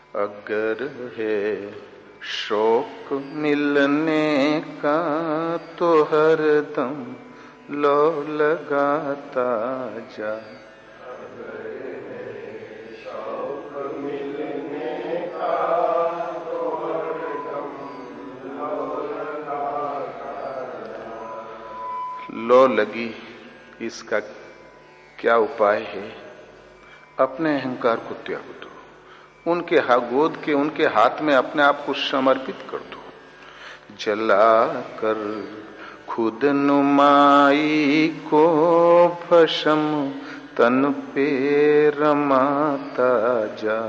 अगर है शौक मिलने का तो हरदम लो लगाता जा। शौक मिलने का तो हरदम लो लगाता जा। लो लगी, इसका क्या उपाय है? अपने अहंकार को त्याग दो, उनके गोद के उनके हाथ में अपने आप को समर्पित कर दो। जला कर खुद नुमाई को भस्म तन पे रमाता जा।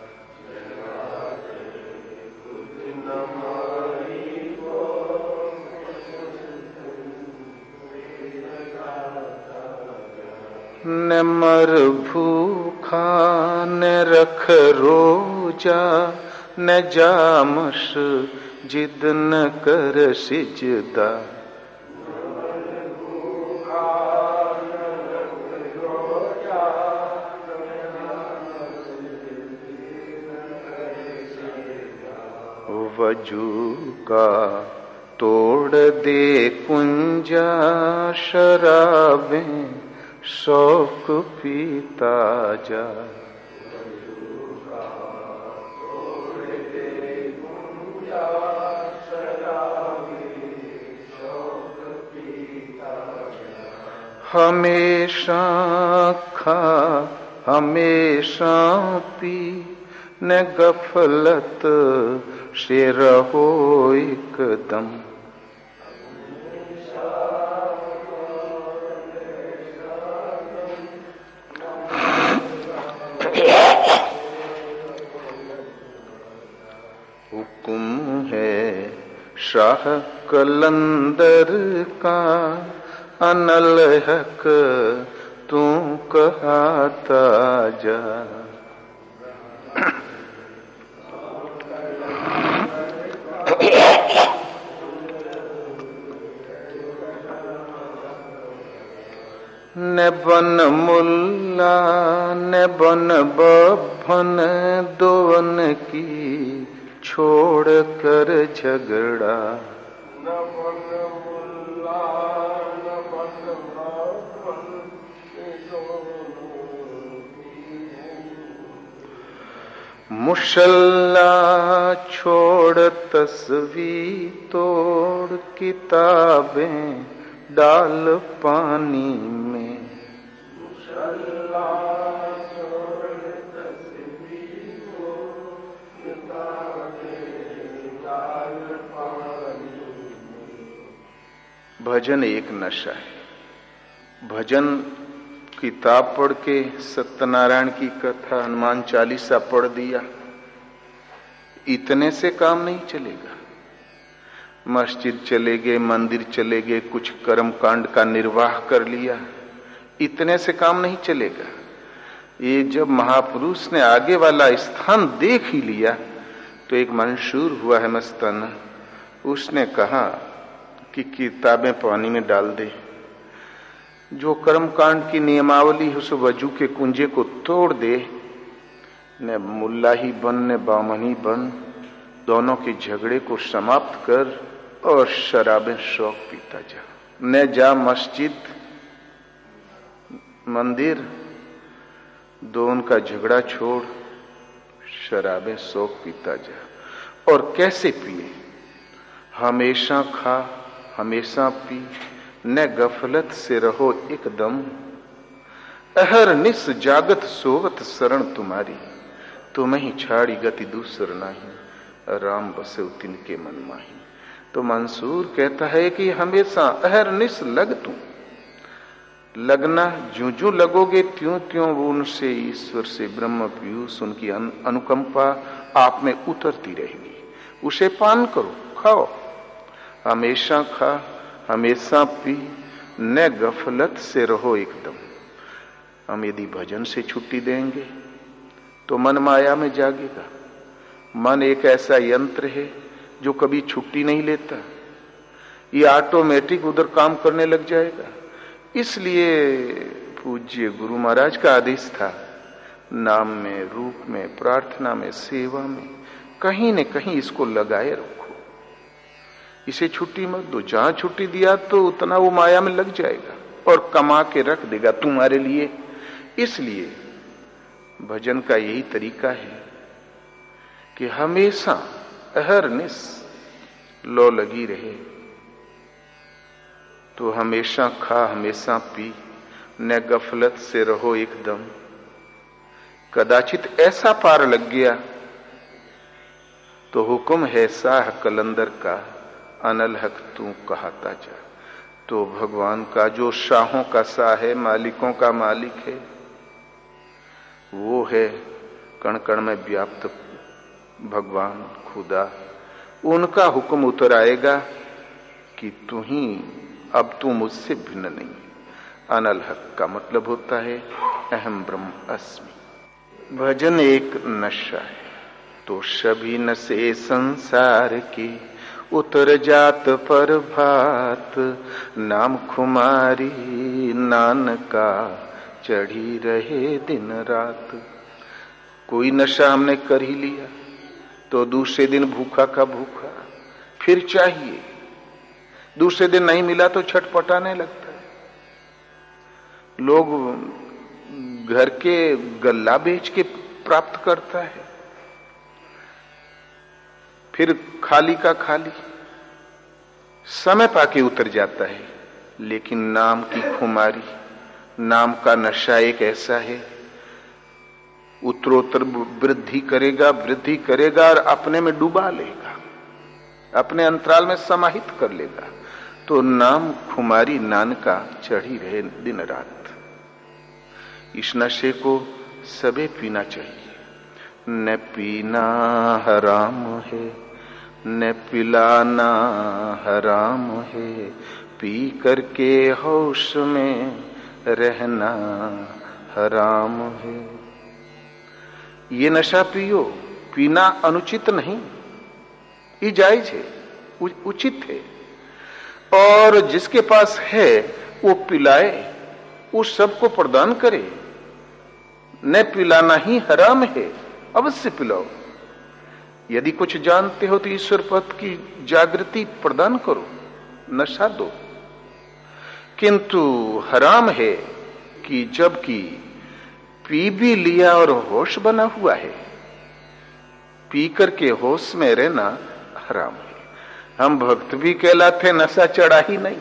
न मर भूखा न रख रोजा, न जामस जिद न कर सिजदा। वजू का तोड़ दे कुंजा, शराबें शौक पीता जा। हमेशा खा हमेशा पी, न गफलत से रहो एकदम। हुक्म है शाह कलंदर का, अनल हक तू कहता जा। न बन मुल्ला न बन बभन, दोवन की छोड़ कर झगड़ा। न बन मुल्ला न बन बभन, मुशल्ला छोड़ तस्वीर तोड़, किताबें डाल पानी में। मुशल्ला छोड़ तस्वीर तोड़, किताबें डाल पानी में। भजन एक नशा है। भजन किताब पढ़ के सत्यनारायण की कथा, हनुमान चालीसा पढ़ दिया, इतने से काम नहीं चलेगा। मस्जिद चले गए, मंदिर चले गए, कुछ कर्म कांड का निर्वाह कर लिया, इतने से काम नहीं चलेगा। ये जब महापुरुष ने आगे वाला स्थान देख ही लिया तो एक मंशूर हुआ है मस्ताना, उसने कहा कि किताबें पानी में डाल दे। जो कर्म कांड की नियमावली उस वजू के कुंजे को तोड़ दे, न मुल्ला ही बन न बामन ही बन, दोनों के झगड़े को समाप्त कर और शराबें शौक पीता जा। न जा मस्जिद मंदिर, दोनों का झगड़ा छोड़, शराबें शौक पीता जा। और कैसे पिए? हमेशा खा हमेशा पी, न गफलत से रहो एकदम। अहर निस जागत सोवत शरण तुम्हारी, तुम्हें ही छाड़ी गति दूसर नाही, राम बसे तिनके मन माही। तो मंसूर कहता है कि हमेशा अहर निस लग तू, लगना ज्यों ज्यों लगोगे त्यों त्यों वो उनसे ईश्वर से ब्रह्म पीयूष, उनकी अनुकंपा आप में उतरती रहेगी। उसे पान करो, खाओ, हमेशा खा हमेशा पी, न गफलत से रहो एकदम। हम यदि भजन से छुट्टी देंगे तो मन माया में जागेगा। मन एक ऐसा यंत्र है जो कभी छुट्टी नहीं लेता, ये ऑटोमेटिक उधर काम करने लग जाएगा। इसलिए पूज्य गुरु महाराज का आदेश था, नाम में, रूप में, प्रार्थना में, सेवा में, कहीं न कहीं इसको लगाए रखो। इसे छुट्टी मत दो। जहां छुट्टी दिया तो उतना वो माया में लग जाएगा और कमा के रख देगा तुम्हारे लिए। इसलिए भजन का यही तरीका है कि हमेशा अहरनिश लो लगी रहे। तो हमेशा खा, हमेशा पी, न गफलत से रहो एकदम। कदाचित ऐसा पार लग गया तो हुक्म है साह कलंदर का, अनल हक तू कहता जा। तो भगवान का जो शाहों का शाह है, मालिकों का मालिक है, वो है कण कण में व्याप्त भगवान खुदा। उनका हुक्म उतर आएगा कि तू ही, अब तू मुझसे भिन्न नहीं। अनल हक का मतलब होता है अहम ब्रह्म अस्मि। भजन एक नशा है। तो सभी नशे संसार की उतर जात पर भात, नाम खुमारी नानका चढ़ी रहे दिन रात। कोई नशा हमने कर ही लिया तो दूसरे दिन भूखा का भूखा फिर चाहिए, दूसरे दिन नहीं मिला तो छटपटाने लगता है। लोग घर के गल्ला बेच के प्राप्त करता है, फिर खाली का खाली समय पाके उतर जाता है। लेकिन नाम की खुमारी, नाम का नशा एक ऐसा है, उत्तरोत्तर वृद्धि करेगा और अपने में डुबा लेगा, अपने अंतराल में समाहित कर लेगा। तो नाम खुमारी नानका चढ़ी रहे दिन रात। इस नशे को सबे पीना चाहिए। न पीना हराम है, न पिलाना हराम है, पी करके होश में रहना हराम है। ये नशा पियो। पीना अनुचित नहीं, ये जायज है, उचित है। और जिसके पास है वो पिलाए, उस सबको प्रदान करे। न पिलाना ही हराम है, अवश्य पिलाओ। यदि कुछ जानते हो तो ईश्वर पद की जागृति प्रदान करो, नशा दो। किंतु हराम है कि जबकि पी भी लिया और होश बना हुआ है, पी करके होश में रहना हराम है। हम भक्त भी कहलाते, नशा चढ़ा ही नहीं।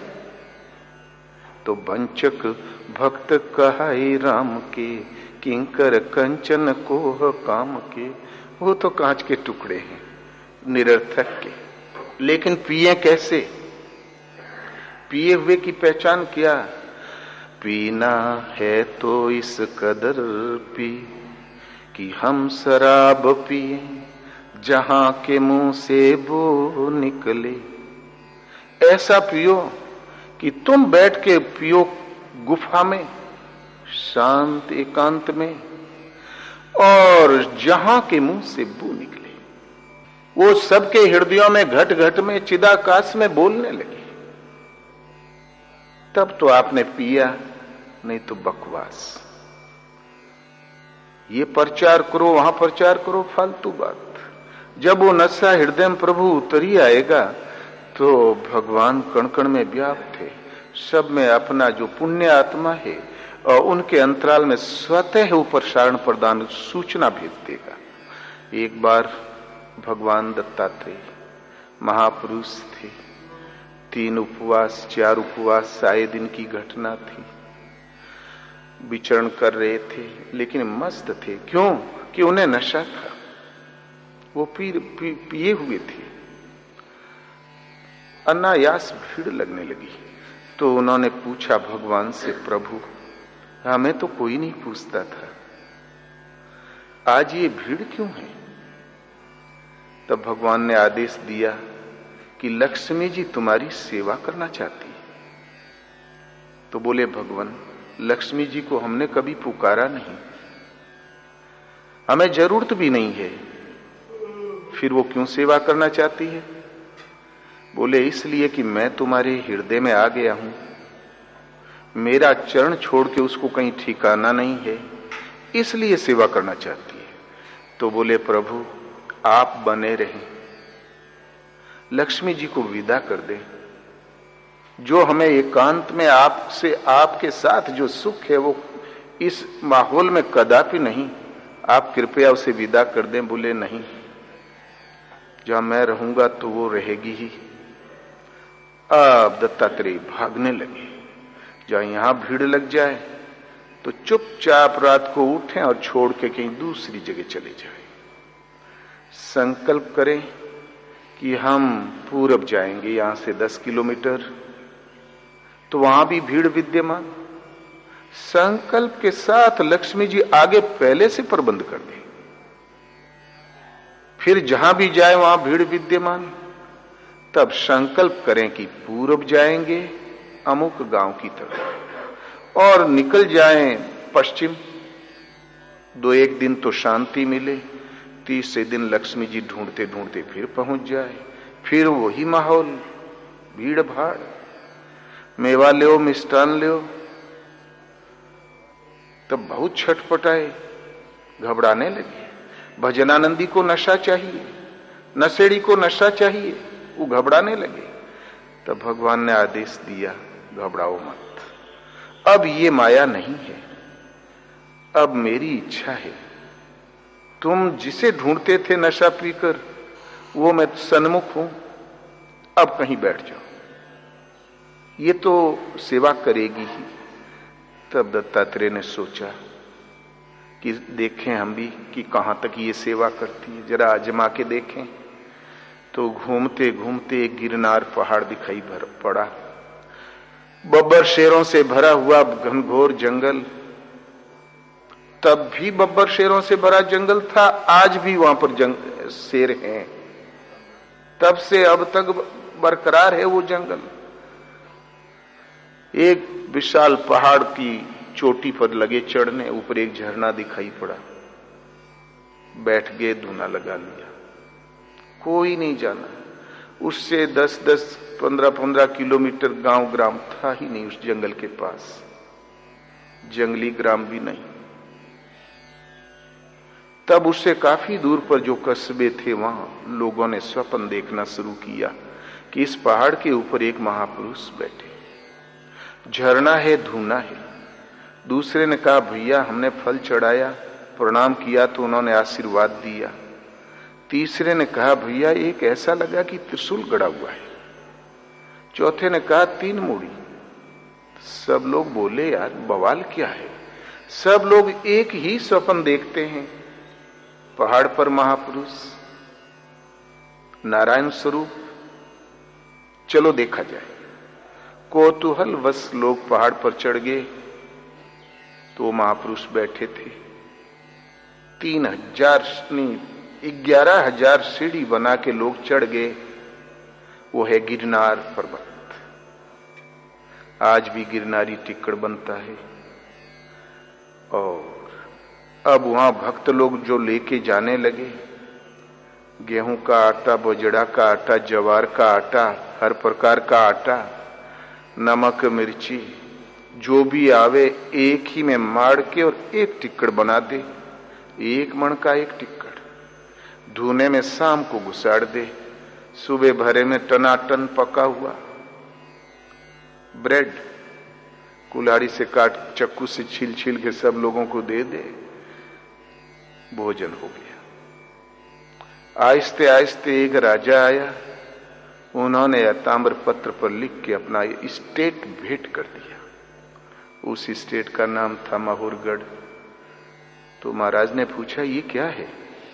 तो वंचक भक्त कहाई राम के, किंकर कंचन कोह काम के। वो तो कांच के टुकड़े हैं, निरर्थक के। लेकिन पिए कैसे? पिए हुए की पहचान क्या? पीना है तो इस कदर पी कि हम शराब पिए, जहां के मुंह से वो निकले। ऐसा पियो कि तुम बैठ के पियो गुफा में, शांत एकांत में, और जहां के मुंह से बू निकले वो सबके हृदयों में घट घट में चिदाकाश में बोलने लगे। तब तो आपने पिया, नहीं तो बकवास। ये प्रचार करो, वहां प्रचार करो, फालतू बात। जब वो नशा हृदय में प्रभु उतर ही आएगा तो भगवान कण कण में व्याप्त है। सब में अपना जो पुण्य आत्मा है और उनके अंतराल में स्वतः ऊपर सारण प्रदान सूचना भेज देगा। एक बार भगवान दत्तात्रेय महापुरुष थे, 3 उपवास 4 उपवास आए दिन की घटना थी। विचरण कर रहे थे लेकिन मस्त थे। क्यों? कि उन्हें नशा था, वो पिए हुए थे। अनायास भीड़ लगने लगी तो उन्होंने पूछा भगवान से, प्रभु हमें तो कोई नहीं पूछता था, आज ये भीड़ क्यों है? तब भगवान ने आदेश दिया कि लक्ष्मी जी तुम्हारी सेवा करना चाहती है। तो बोले भगवान, लक्ष्मी जी को हमने कभी पुकारा नहीं, हमें जरूरत भी नहीं है, फिर वो क्यों सेवा करना चाहती है? बोले इसलिए कि मैं तुम्हारे हृदय में आ गया हूं, मेरा चरण छोड़ के उसको कहीं ठिकाना नहीं है। इसलिए सेवा करना चाहती है। तो बोले प्रभु आप बने रहें, लक्ष्मी जी को विदा कर दे। जो हमें एकांत में आपसे, आपके साथ जो सुख है वो इस माहौल में कदापि नहीं, आप कृपया उसे विदा कर दें। बोले नहीं, जहां मैं रहूंगा तो वो रहेगी ही। अब दत्तात्रेय भागने लगे। जहां यहां भीड़ लग जाए तो चुपचाप रात को उठें और छोड़ के कहीं दूसरी जगह चले जाएं। संकल्प करें कि हम पूरब जाएंगे, यहां से 10 किलोमीटर, तो वहां भी भीड़ विद्यमान। संकल्प के साथ लक्ष्मी जी आगे पहले से प्रबंध कर दें। फिर जहां भी जाए वहां भीड़ विद्यमान। तब संकल्प करें कि पूरब जाएंगे अमुक गांव की तरफ और निकल जाएं पश्चिम। 2-1 दिन तो शांति मिले, तीसरे दिन लक्ष्मी जी ढूंढते ढूंढते फिर पहुंच जाए। फिर वही माहौल, भीड़ भाड़, मेवा लो मिष्टान लो। तब बहुत छटपटाए, घबराने लगे। भजनानंदी को नशा चाहिए, नशेड़ी को नशा चाहिए, वो घबराने लगे। तब भगवान ने आदेश दिया घबराओ मत, अब ये माया नहीं है, अब मेरी इच्छा है। तुम जिसे ढूंढते थे नशा पीकर, वो मैं सन्मुख हूं, अब कहीं बैठ जाओ, ये तो सेवा करेगी ही। तब दत्तात्रेय ने सोचा कि देखें हम भी कि कहां तक ये सेवा करती है, जरा आजमा के देखें। तो घूमते घूमते एक गिरनार पहाड़ दिखाई पड़ा, बब्बर शेरों से भरा हुआ घनघोर जंगल। तब भी बब्बर शेरों से भरा जंगल था, आज भी वहां पर शेर हैं। तब से अब तक बरकरार है वो जंगल। एक विशाल पहाड़ की चोटी पर लगे चढ़ने, ऊपर एक झरना दिखाई पड़ा। बैठ गए, धूना लगा लिया, कोई नहीं जाना। उससे 10-10, 15-15 किलोमीटर गांव ग्राम था ही नहीं उस जंगल के पास, जंगली ग्राम भी नहीं। तब उससे काफी दूर पर जो कस्बे थे, वहां लोगों ने स्वप्न देखना शुरू किया कि इस पहाड़ के ऊपर एक महापुरुष बैठे, झरना है, धूना है। दूसरे ने कहा भैया हमने फल चढ़ाया, प्रणाम किया तो उन्होंने आशीर्वाद दिया। तीसरे ने कहा भैया एक ऐसा लगा कि त्रिशूल गड़ा हुआ है। चौथे ने कहा 3 मूड़ी। सब लोग बोले यार बवाल क्या है, सब लोग एक ही स्वप्न देखते हैं, पहाड़ पर महापुरुष, नारायण स्वरूप, चलो देखा जाए। कौतूहल वश लोग पहाड़ पर चढ़ गए तो महापुरुष बैठे थे। 11,000 सीढ़ी बना के लोग चढ़ गए। वो है गिरनार पर्वत। आज भी गिरनारी टिक्कड़ बनता है। और अब वहां भक्त लोग जो लेके जाने लगे, गेहूं का आटा, बजड़ा का आटा, ज्वार का आटा, हर प्रकार का आटा, नमक मिर्ची, जो भी आवे एक ही में मार के और एक टिक्कड़ बना दे। 1 मण का एक टिक्कड़ धुने में शाम को घुसाड़ दे, सुबह भरे में टनाटन पका हुआ ब्रेड कुल्हाड़ी से काट, चक्कू से छील छील के सब लोगों को दे दे। भोजन हो गया। आहिस्ते आहिस्ते एक राजा आया, उन्होंने ताम्र पत्र पर लिख के अपना स्टेट भेंट कर दिया। उस स्टेट का नाम था माहुरगढ़। तो महाराज ने पूछा ये क्या है?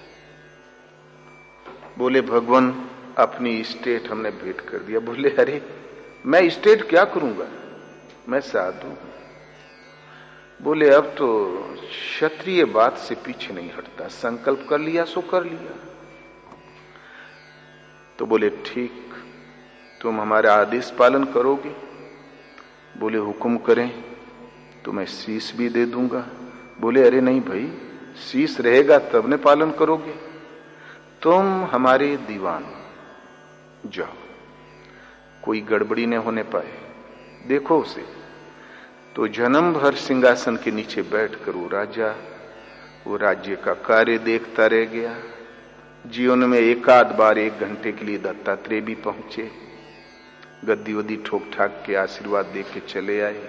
बोले भगवान अपनी स्टेट हमने भेंट कर दिया। बोले अरे मैं स्टेट क्या करूंगा, मैं साधु हूं। बोले अब तो क्षत्रिय बात से पीछे नहीं हटता, संकल्प कर लिया सो कर लिया। तो बोले ठीक, तुम हमारा आदेश पालन करोगे? बोले हुक्म करें तो मैं शीश भी दे दूंगा। बोले अरे नहीं भाई, शीश रहेगा तब ने पालन करोगे। तुम हमारे दीवान, जाओ, कोई गड़बड़ी न होने पाए, देखो उसे। तो जन्म भर सिंहासन के नीचे बैठकर वो राजा वो राज्य का कार्य देखता रह गया। जीवन में एकाध बार 1 घंटे के लिए दत्तात्रेय भी पहुंचे, गद्दी वद्दी ठोक ठाक के आशीर्वाद दे के चले आए।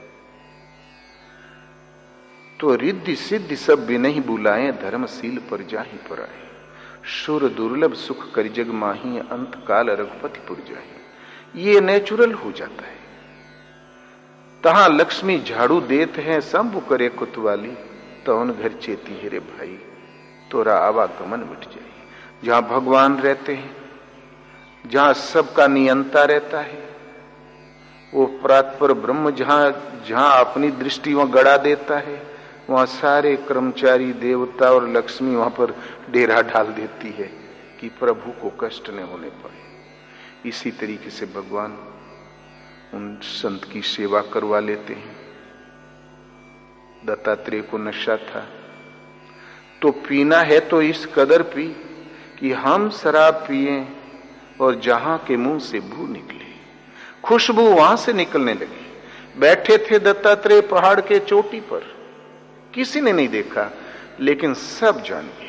तो रिद्धि सिद्धि सब भी नहीं बुलाए, धर्मशील पर जाहि पर आए। शुर दुर्लभ सुख कर जग माही, अंत काल रघुपति पुर जाहि। ये नेचुरल हो जाता है। तहां लक्ष्मी झाड़ू देते हैं, शंभु करे कुतवाली, तौन घर चेती है रे भाई, तोरा आवागमन मिट जाए। जहां भगवान रहते हैं, जहां सबका नियंता रहता है, वो परात्पर ब्रह्म जहां अपनी दृष्टि वहां गड़ा देता है, वहां सारे कर्मचारी देवता और लक्ष्मी वहां पर डेरा डाल देती है कि प्रभु को कष्ट न होने पाए। इसी तरीके से भगवान उन संत की सेवा करवा लेते हैं। दत्तात्रेय को नशा था, तो पीना है तो इस कदर पी कि हम शराब पिए और जहां के मुंह से बू निकले, खुशबू वहां से निकलने लगी। बैठे थे दत्तात्रेय पहाड़ के चोटी पर, किसी ने नहीं देखा, लेकिन सब जान गए।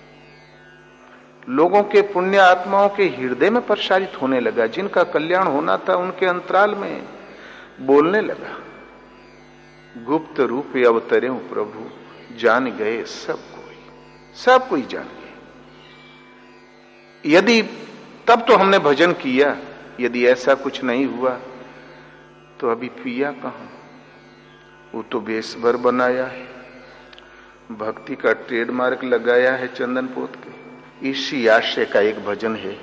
लोगों के पुण्य आत्माओं के हृदय में प्रसारित होने लगा। जिनका कल्याण होना था उनके अंतराल में बोलने लगा, गुप्त रूप अवतरे प्रभु, जान गए सब कोई जान गए। यदि तब तो हमने भजन किया, यदि ऐसा कुछ नहीं हुआ तो अभी पिया कहां। वो तो बेस भर बनाया है, भक्ति का ट्रेडमार्क लगाया है चंदन पोत के। इसी आशय का एक भजन है।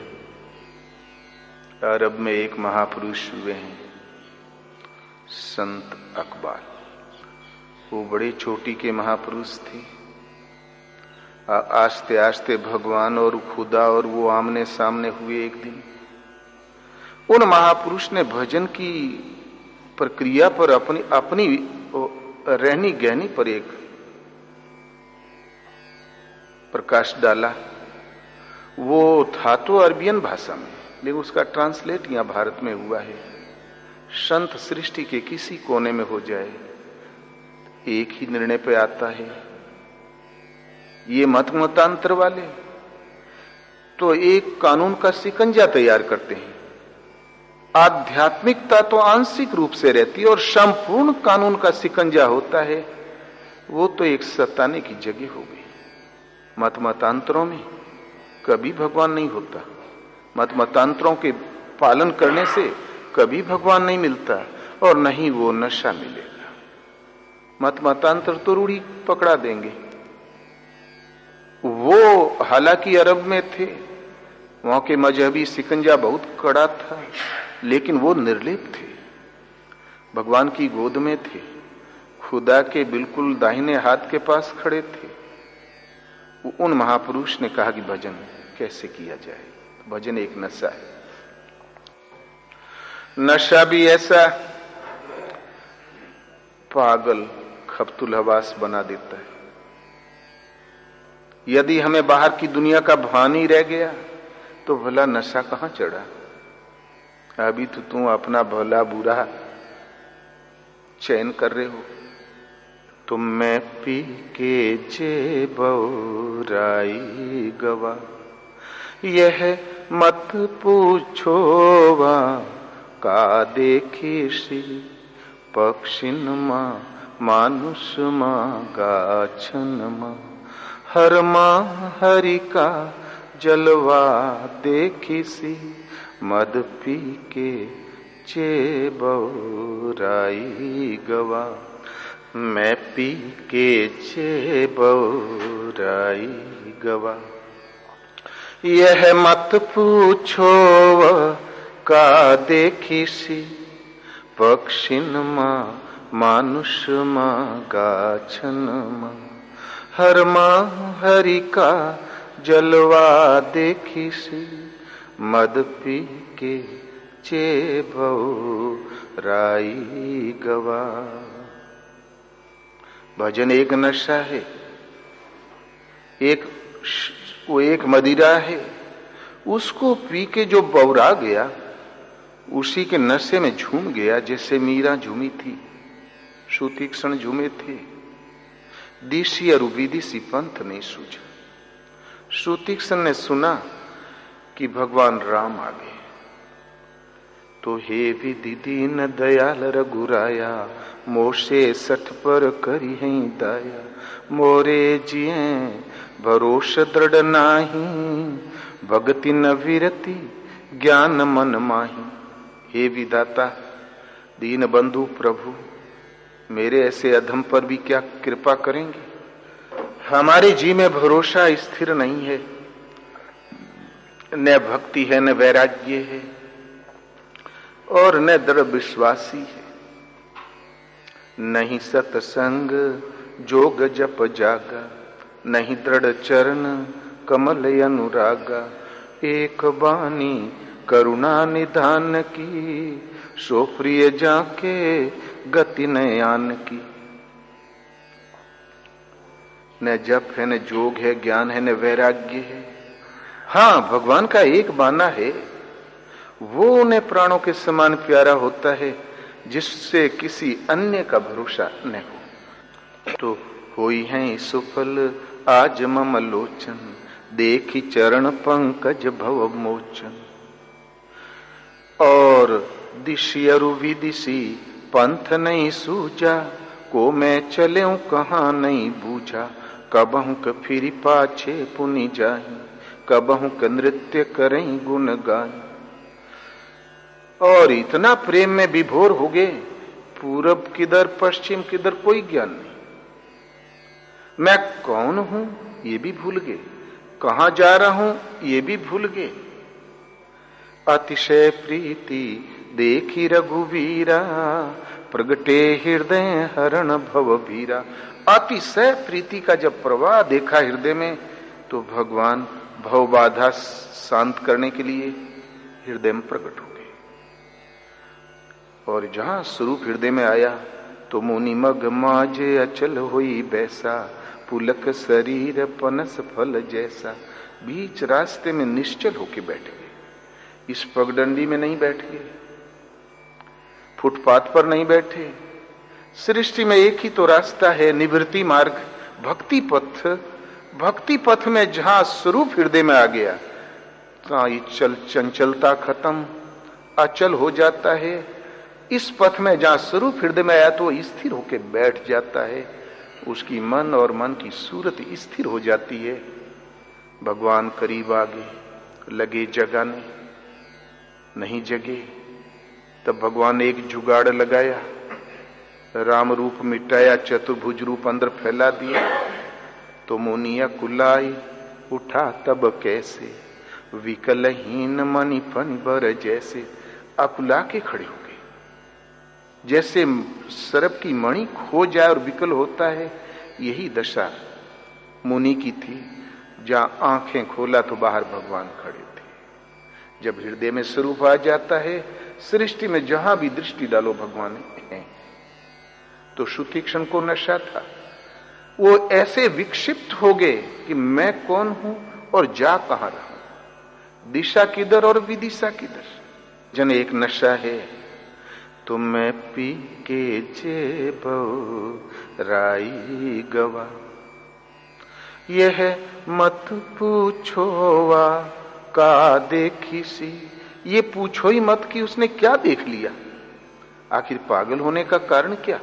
अरब में एक महापुरुष हुए हैं, संत अकबाल। वो बड़े चोटी के महापुरुष थे। आस्ते आस्ते भगवान और खुदा और वो आमने सामने हुए एक दिन। उन महापुरुष ने भजन की प्रक्रिया पर अपनी रहनी गहनी पर एक प्रकाश डाला। वो था तो अरबियन भाषा में, लेकिन उसका ट्रांसलेट यहां भारत में हुआ है। संत सृष्टि के किसी कोने में हो जाए, एक ही निर्णय पे आता है। ये मतांतर वाले तो एक कानून का शिकंजा तैयार करते हैं। आध्यात्मिकता तो आंशिक रूप से रहती है और संपूर्ण कानून का शिकंजा होता है। वो तो एक सताने की जगह हो गई। मतांतरों में कभी भगवान नहीं होता। मतांतरों के पालन करने से कभी भगवान नहीं मिलता और नहीं वो नशा मिलेगा। मतांतर तो रूढ़ी पकड़ा देंगे। वो हालांकि अरब में थे, वहां के मजहबी शिकंजा बहुत कड़ा था, लेकिन वो निर्लेप थे, भगवान की गोद में थे, खुदा के बिल्कुल दाहिने हाथ के पास खड़े थे। उन महापुरुष ने कहा कि भजन कैसे किया जाए। भजन एक नशा है। नशा भी ऐसा पागल खप्तुल हवास बना देता है। यदि हमें बाहर की दुनिया का भान ही रह गया तो भला नशा कहां चढ़ा। अभी तो तुम अपना भला बुरा चयन कर रहे हो। तुम मैं पी के जे बौराई गवा, यह मत पूछो वा का देखी सी, पक्षिन मां मानुष मां गाछन मां, हर मां हरि का जलवा देखी सी, मद पी के चे बौराई गवा, मैं पी के चे बौराई गवा, यह मत पूछो का देखी सी, पक्षिन मां मानुष मां गाछन मां, हर मां हरि का जलवा देखी सी, मद पी के चे बौराई गवा। भजन एक नशा है, वो एक मदिरा है। उसको पी के जो बौरा गया, उसी के नशे में झूम गया, जैसे मीरा झूमी थी, सूतीक्षण झूमे थे। दिशी और विदिशी पंथ नहीं सूझा। श्रुतीक्षण ने सुना कि भगवान राम आ गए, तो हे विधि दीन दयाल रघुराया, मोशे सठ पर करी है दाया। मोरे जिये भरोस दृढ़ नाही, भगति न विरति ज्ञान मन माही। हे विधाता, दीन बंधु प्रभु, मेरे ऐसे अधम पर भी क्या कृपा करेंगे? हमारे जी में भरोसा स्थिर नहीं है, न भक्ति है, न वैराग्य है, और न दृढ़ विश्वासी है। नहीं सत्संग जोग जप जागा, नहीं दृढ़ चरण कमल अनुरागा। एक बानी करुणा निधान की, सो प्रिय जाके गति नयान की। न जप है, न जोग है, ज्ञान है, न वैराग्य है। हाँ, भगवान का एक बाना है, वो उन्हें प्राणों के समान प्यारा होता है, जिससे किसी अन्य का भरोसा न हो। तो होई है सुफल आज मम लोचन, देखी चरण पंकज भव मोचन। और दिशी अरु विदिशी पंथ नहीं सूझा, को मैं चलेऊं कहाँ नहीं बूझा। कबहू क फिरी पाछे पुनि जाही, कबहू क नृत्य करें गुण गाई। और इतना प्रेम में विभोर हो गए, पूरब किधर पश्चिम किधर कोई ज्ञान नहीं। मैं कौन हूं ये भी भूल गए, कहां जा रहा हूं ये भी भूल गए। अतिशय प्रीति देखी रघुवीरा, प्रगटे हृदय हरण भव भीरा। अतिशय प्रीति का जब प्रवाह देखा हृदय में, तो भगवान भव बाधा शांत करने के लिए हृदय में प्रकट हो गए। और जहां स्वरूप हृदय में आया, तो मुनि मग माजे अचल हुई बैसा, पुलक शरीर पनस फल जैसा। बीच रास्ते में निश्चल होके बैठ गए। इस पगडंडी में नहीं बैठ गए, फुटपाथ पर नहीं बैठे। सृष्टि में एक ही तो रास्ता है, निवृत्ति मार्ग, भक्ति पथ। भक्ति पथ में जहां स्वरूप हृदय में आ गया, तो ये चंचलता खत्म, अचल हो जाता है। इस पथ में जहां स्वरूप हृदय में आया, तो स्थिर होकर बैठ जाता है। उसकी मन और मन की सूरत स्थिर हो जाती है। भगवान करीब आ गए, लगे जगाने, नहीं जगे। तब भगवान ने एक जुगाड़ लगाया, राम रूप मिटाया, चतुर्भुज रूप अंदर फैला दिया। तो मुनिया कुलाई उठा तब कैसे, विकलहीन मणि फन बर जैसे। अकुला के खड़े हो गए, जैसे सरप की मणि खो जाए और विकल होता है। यही दशा मुनि की थी। जहां आंखें खोला तो बाहर भगवान खड़े थे। जब हृदय में स्वरूप आ जाता है, सृष्टि में जहां भी दृष्टि डालो भगवान है। तो श्रुतीक्षण को नशा था, वो ऐसे विक्षिप्त हो गए कि मैं कौन हूं और जा कहां रहा हूं, दिशा किधर और विदिशा किधर। जन एक नशा है, तो मैं पी के जेब राई गवा, यह मत पूछोवा का देखी सी। ये पूछो ही मत कि उसने क्या देख लिया। आखिर पागल होने का कारण क्या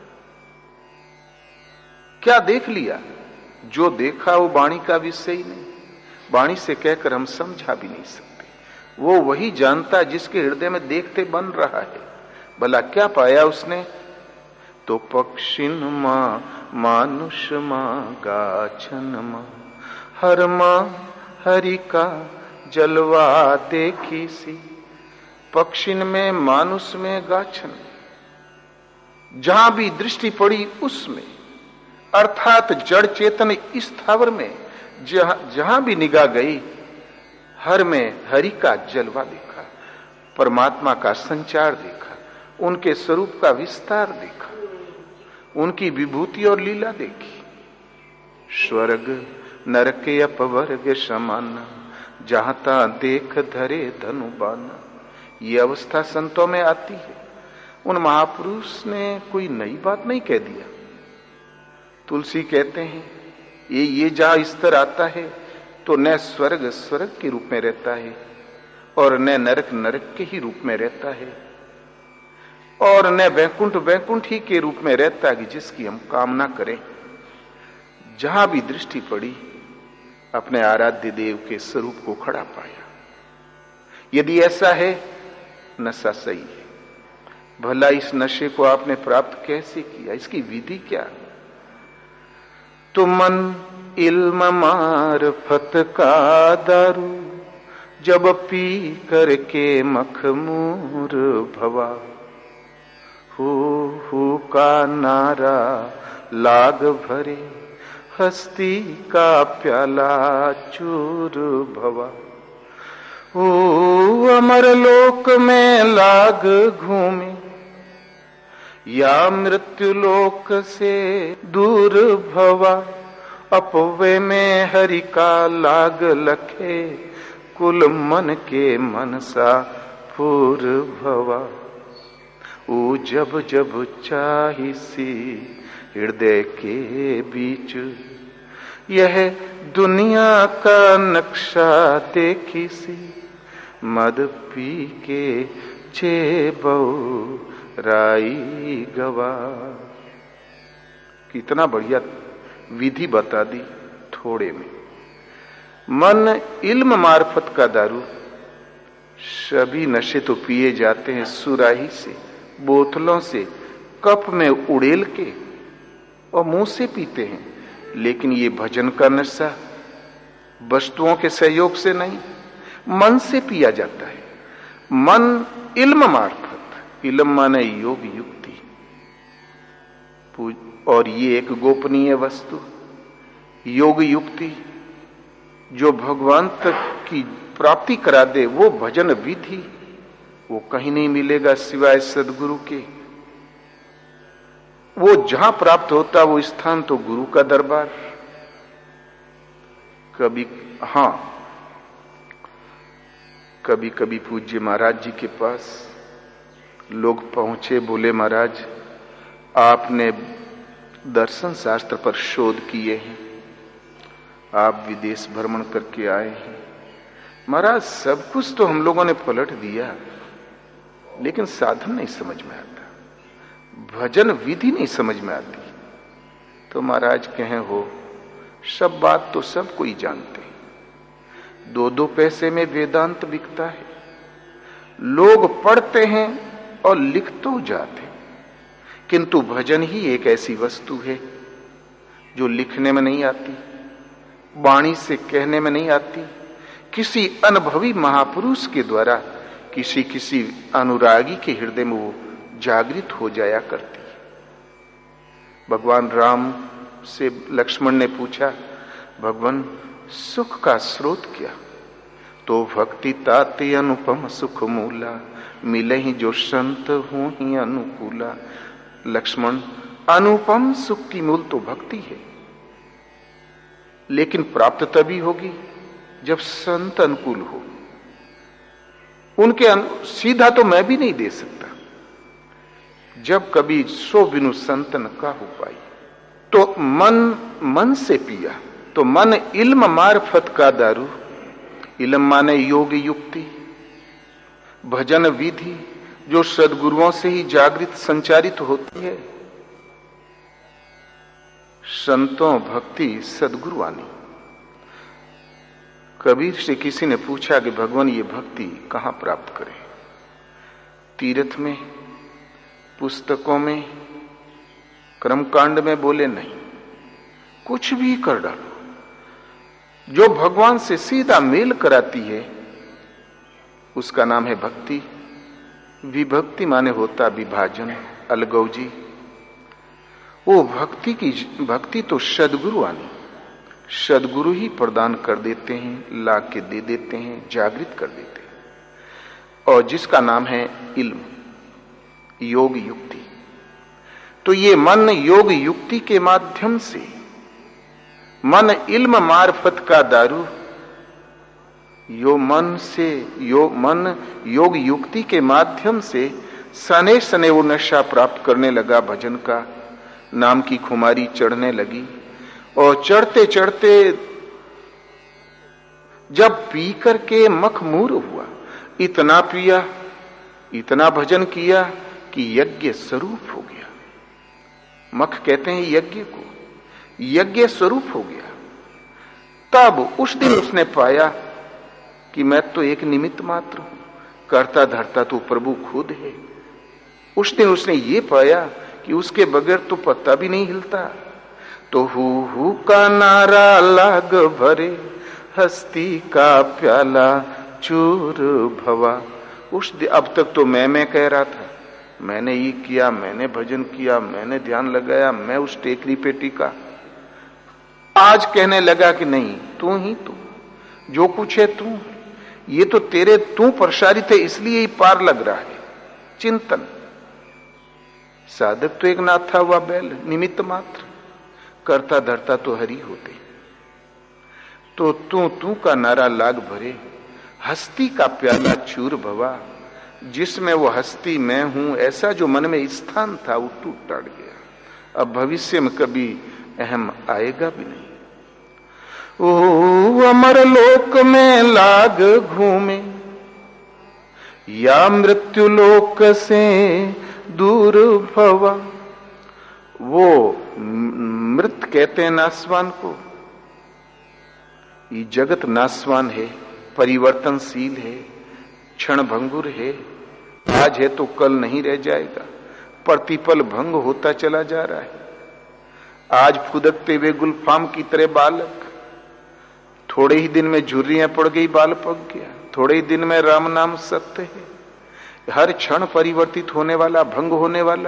क्या देख लिया? जो देखा वो वाणी का विषय ही नहीं। वाणी से कहकर हम समझा भी नहीं सकते। वो वही जानता जिसके हृदय में देखते बन रहा है। भला क्या पाया उसने? तो पक्षिन मां मानुष मां गाछन मां, हर मां हरि का जलवा देखी सी। पक्षिन में, मानुष में, गाछन, जहां भी दृष्टि पड़ी उसमें, अर्थात जड़ चेतन स्थावर में जहां भी निगाह गई, हर में हरि का जलवा देखा, परमात्मा का संचार देखा, उनके स्वरूप का विस्तार देखा, उनकी विभूति और लीला देखी। स्वर्ग नरक अपवर्ग समान, जहां ता देख धरे धनुबान। ये अवस्था संतों में आती है। उन महापुरुष ने कोई नई बात नहीं कह दिया। तुलसी कहते हैं ये जहां स्तर आता है तो न स्वर्ग स्वर्ग के रूप में रहता है और न नरक नरक के ही रूप में रहता है और न वैकुंठ वैकुंठ ही के रूप में रहता है कि जिसकी हम कामना करें। जहां भी दृष्टि पड़ी अपने आराध्य देव के स्वरूप को खड़ा पाया। यदि ऐसा है नशा सही है। भला इस नशे को आपने प्राप्त कैसे किया, इसकी विधि क्या? तो मन इल्म मार्फत का दारू जब पी करके मखमूर भवा, हो का नारा लाग भरे हस्ती का प्याला चूर भवा। ओ अमर लोक में लाग घूमे या मृत्यु लोक से दूर भवा, अपवे में हरि का लाग लखे कुल मन के मनसा पूर भवा। ओ जब जब चाहिसी हृदय के बीच यह दुनिया का नक्शा देखी सी, मद पी के चेबो राई गवा। कितना बढ़िया विधि बता दी थोड़े में। मन इल्म मार्फत का दारू। सभी नशे तो पिए जाते हैं सुराही से, बोतलों से, कप में उड़ेल के और मुंह से पीते हैं, लेकिन ये भजन का नशा वस्तुओं के सहयोग से नहीं, मन से पिया जाता है। मन इल्म मार्फत, इल्म माने योग युक्ति, और ये एक गोपनीय वस्तु योग युक्ति जो भगवान तक की प्राप्ति करा दे, वो भजन विधि, वो कहीं नहीं मिलेगा सिवाय सदगुरु के। वो जहां प्राप्त होता वो स्थान तो गुरु का दरबार। कभी कभी पूज्य महाराज जी के पास लोग पहुंचे, बोले महाराज आपने दर्शन शास्त्र पर शोध किए हैं, आप विदेश भ्रमण करके आए हैं। महाराज सब कुछ तो हम लोगों ने पलट दिया, लेकिन साधन नहीं समझ में आता, भजन विधि नहीं समझ में आती। तो महाराज कहें हो सब बात तो सब कोई जानते हैं, 2-2 पैसे में वेदांत बिकता है, लोग पढ़ते हैं और लिख तो जाते, किंतु भजन ही एक ऐसी वस्तु है जो लिखने में नहीं आती, वाणी से कहने में नहीं आती, किसी अनुभवी महापुरुष के द्वारा किसी किसी अनुरागी के हृदय में वो जागृत हो जाया करती है। भगवान राम से लक्ष्मण ने पूछा, भगवान सुख का स्रोत क्या? तो भक्ति ताते अनुपम सुख मूला, मिले ही जो संत हूं ही अनुकूला। लक्ष्मण, अनुपम सुख की मूल तो भक्ति है, लेकिन प्राप्त तभी होगी जब संत अनुकूल हो। उनके सीधा तो मैं भी नहीं दे सकता, जब कभी सो बिनु संतन का हो पाई। तो मन से पिया, तो मन इल्म मार्फत का दारू। इल्म माने योग युक्ति, भजन विधि जो सदगुरुओं से ही जागृत संचारित होती है। संतों भक्ति सदगुरुवानी। कबीर से किसी ने पूछा कि भगवान ये भक्ति कहां प्राप्त करें? तीर्थ में, पुस्तकों में, कर्मकांड में? बोले नहीं, कुछ भी कर डालो, जो भगवान से सीधा मेल कराती है उसका नाम है भक्ति। विभक्ति माने होता विभाजन, अलगौजी। वो भक्ति तो सदगुरु आनी, सदगुरु ही प्रदान कर देते हैं, ला के दे देते हैं, जागृत कर देते हैं, और जिसका नाम है इल्म, योग युक्ति। तो ये मन योग युक्ति के माध्यम से, मन इल्म मार्फत का दारू, मन योग युक्ति के माध्यम से सने सने वो नशा प्राप्त करने लगा भजन का। नाम की खुमारी चढ़ने लगी और चढ़ते चढ़ते जब पी करके मखमूर हुआ, इतना पिया, इतना भजन किया कि यज्ञ स्वरूप हो गया। मख कहते हैं यज्ञ को, यज्ञ स्वरूप हो गया। तब उस दिन उसने पाया कि मैं तो एक निमित्त मात्र हूं, करता धरता तो प्रभु खुद है। उस दिन उसने ये पाया कि उसके बगैर तो पत्ता भी नहीं हिलता। तो हु का नारा लाग भरे, हस्ती का प्याला चूर भवा। अब तक तो मैं कह रहा था, मैंने ये किया, मैंने भजन किया, मैंने ध्यान लगाया, मैं उस टेकरी पे टिका। आज कहने लगा कि नहीं, तू ही तू, जो कुछ है तू, ये तो तेरे तू प्रसारित है, इसलिए ही पार लग रहा है। चिंतन, साधक तो एक नाथा हुआ बैल, निमित्त मात्र, करता धरता तो हरि होते। तो तू का नारा लाग भरे, हस्ती का प्याला चूर भवा। जिसमें वो हस्ती मैं हूं ऐसा जो मन में स्थान था वो टूट टाट गया। अब भविष्य में कभी अहम आएगा भी नहीं। ओ अमर लोक में लाग घूमे, या मृत्यु लोक से दूर भवा। वो मृत कहते हैं नासवान को। ये जगत नासवान है, परिवर्तनशील है, क्षण भंगुर है। आज है तो कल नहीं रह जाएगा, प्रतिपल भंग होता चला जा रहा है। आज फुदकते हुए गुलफाम की तरह बालक, थोड़े ही दिन में झुर्रियां पड़ गई, बाल पक गया। थोड़े ही दिन में राम नाम सत्य है। हर क्षण परिवर्तित होने वाला, भंग होने वाला।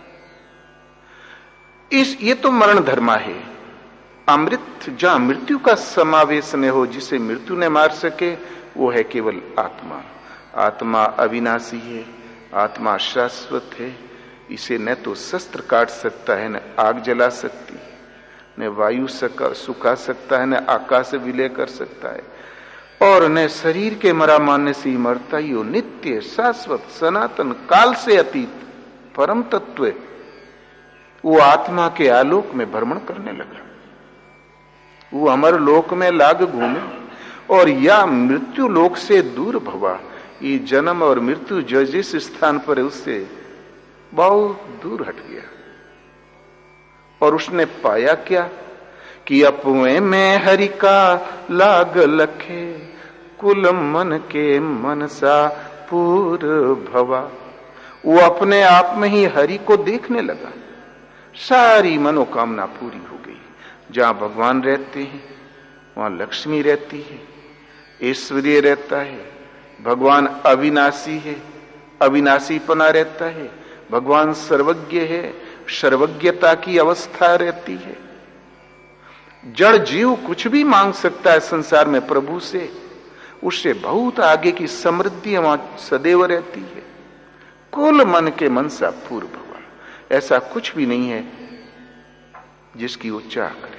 ये तो मरण धर्मा है। अमृत जहां मृत्यु का समावेश न हो, जिसे मृत्यु ने मार सके, वो है केवल आत्मा। आत्मा अविनाशी है, आत्मा शाश्वत है। इसे न तो शस्त्र काट सकता है, न आग जला सकती है, न वायु सुखा सकता है, न आकाश विलय कर सकता है, और न शरीर के मरा मानने से ही मरता ही हो। नित्य, शाश्वत, सनातन, काल से अतीत परम तत्व है। वो आत्मा के आलोक में भ्रमण करने लगा। वो अमर लोक में लाग घूमे, और या मृत्यु लोक से दूर भवा। ये जन्म और मृत्यु जो जिस स्थान पर है उससे बहुत दूर हट गया। और उसने पाया क्या कि अपने में हरि का लाग लखे, कुल मन के मनसा पूर भवा। वो अपने आप में ही हरि को देखने लगा। सारी मनोकामना पूरी हो गई। जहां भगवान रहते हैं वहां लक्ष्मी रहती है, ऐश्वर्य रहता है। भगवान अविनाशी है, अविनाशीपना रहता है। भगवान सर्वज्ञ है, सर्वज्ञता की अवस्था रहती है। जड़ जीव कुछ भी मांग सकता है संसार में प्रभु से, उससे बहुत आगे की समृद्धि वहां सदैव रहती है। कुल मन के मनसा पूर्व भगवान, ऐसा कुछ भी नहीं है जिसकी वो चाह करे।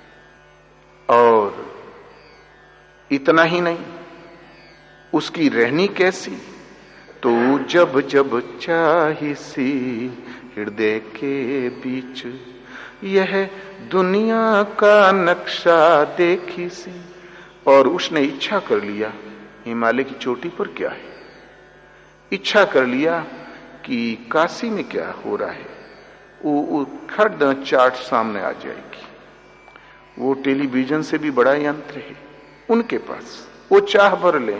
और इतना ही नहीं, उसकी रहनी कैसी, तो जब जब चाहिसी हृदय के बीच, यह दुनिया का नक्शा देखी सी। और उसने इच्छा कर लिया, हिमालय की चोटी पर क्या है, इच्छा कर लिया कि काशी में क्या हो रहा है। वो खड़ चार्ट सामने आ जाएगी। वो टेलीविजन से भी बड़ा यंत्र है उनके पास, वो चाह भर ले।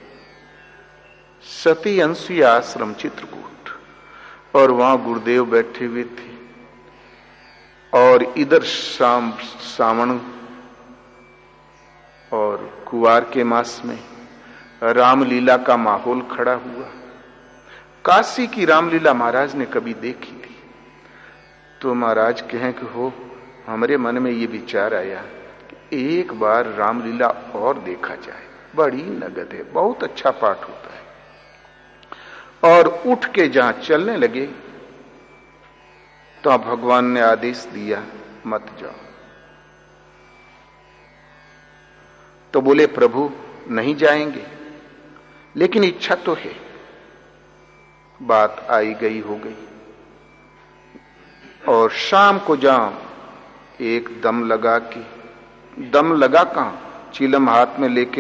सती अंसुया आश्रम चित्रकूट, और वहां गुरुदेव बैठे हुए थे, और इधर सावण और कुवार के मास में रामलीला का माहौल खड़ा हुआ। काशी की रामलीला महाराज ने कभी देखी थी, तो महाराज कहें कि हो, हमारे मन में ये विचार आया कि एक बार रामलीला और देखा जाए। बड़ी नगद है, बहुत अच्छा पाठ होता है। और उठ के जहां चलने लगे तो भगवान ने आदेश दिया, मत जाओ। तो बोले, प्रभु नहीं जाएंगे, लेकिन इच्छा तो है। बात आई गई हो गई। और शाम को जाम एक दम लगा कहां, चिलम हाथ में लेके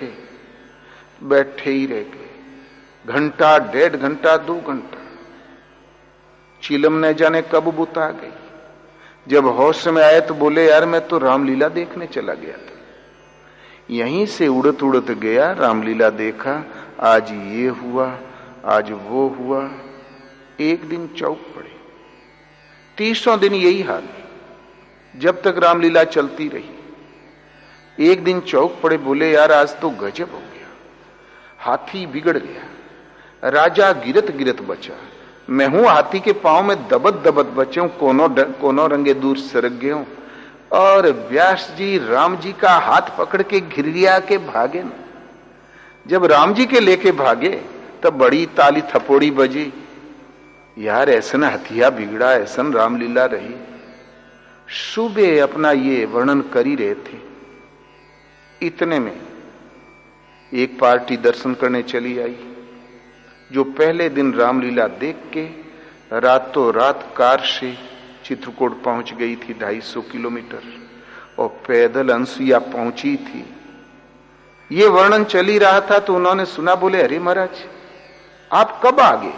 बैठे ही रह गए। घंटा, 1.5 घंटा, 2 घंटा, चिलम न जाने कब बुता गई। जब होश में आए तो बोले, यार मैं तो रामलीला देखने चला गया था। यहीं से उड़त उड़त गया, रामलीला देखा, आज ये हुआ, आज वो हुआ। एक दिन चौक पड़े, 30 दिन यही हाल, जब तक रामलीला चलती रही। एक दिन चौक पड़े, बोले यार आज तो गजब हो गया, हाथी बिगड़ गया, राजा गिरत गिरत बचा, मैं हूं हाथी के पांव में दबत दबत बचे हूं, कोनो रंगे दूर सरक गए हूं। और व्यास जी राम जी का हाथ पकड़ के घिरिया के भागे न। जब राम जी के लेके भागे तब बड़ी ताली थपोड़ी बजी, यार ऐसा हथिया बिगड़ा, ऐसा रामलीला रही। सुबह अपना ये वर्णन कर ही रहे थे, इतने में एक पार्टी दर्शन करने चली आई, जो पहले दिन रामलीला देख के रातों रात कार से चित्रकूट पहुंच गई थी 250 किलोमीटर, और पैदल अंसुईया पहुंची थी। ये वर्णन चल ही रहा था तो उन्होंने सुना, बोले अरे महाराज आप कब आ गए?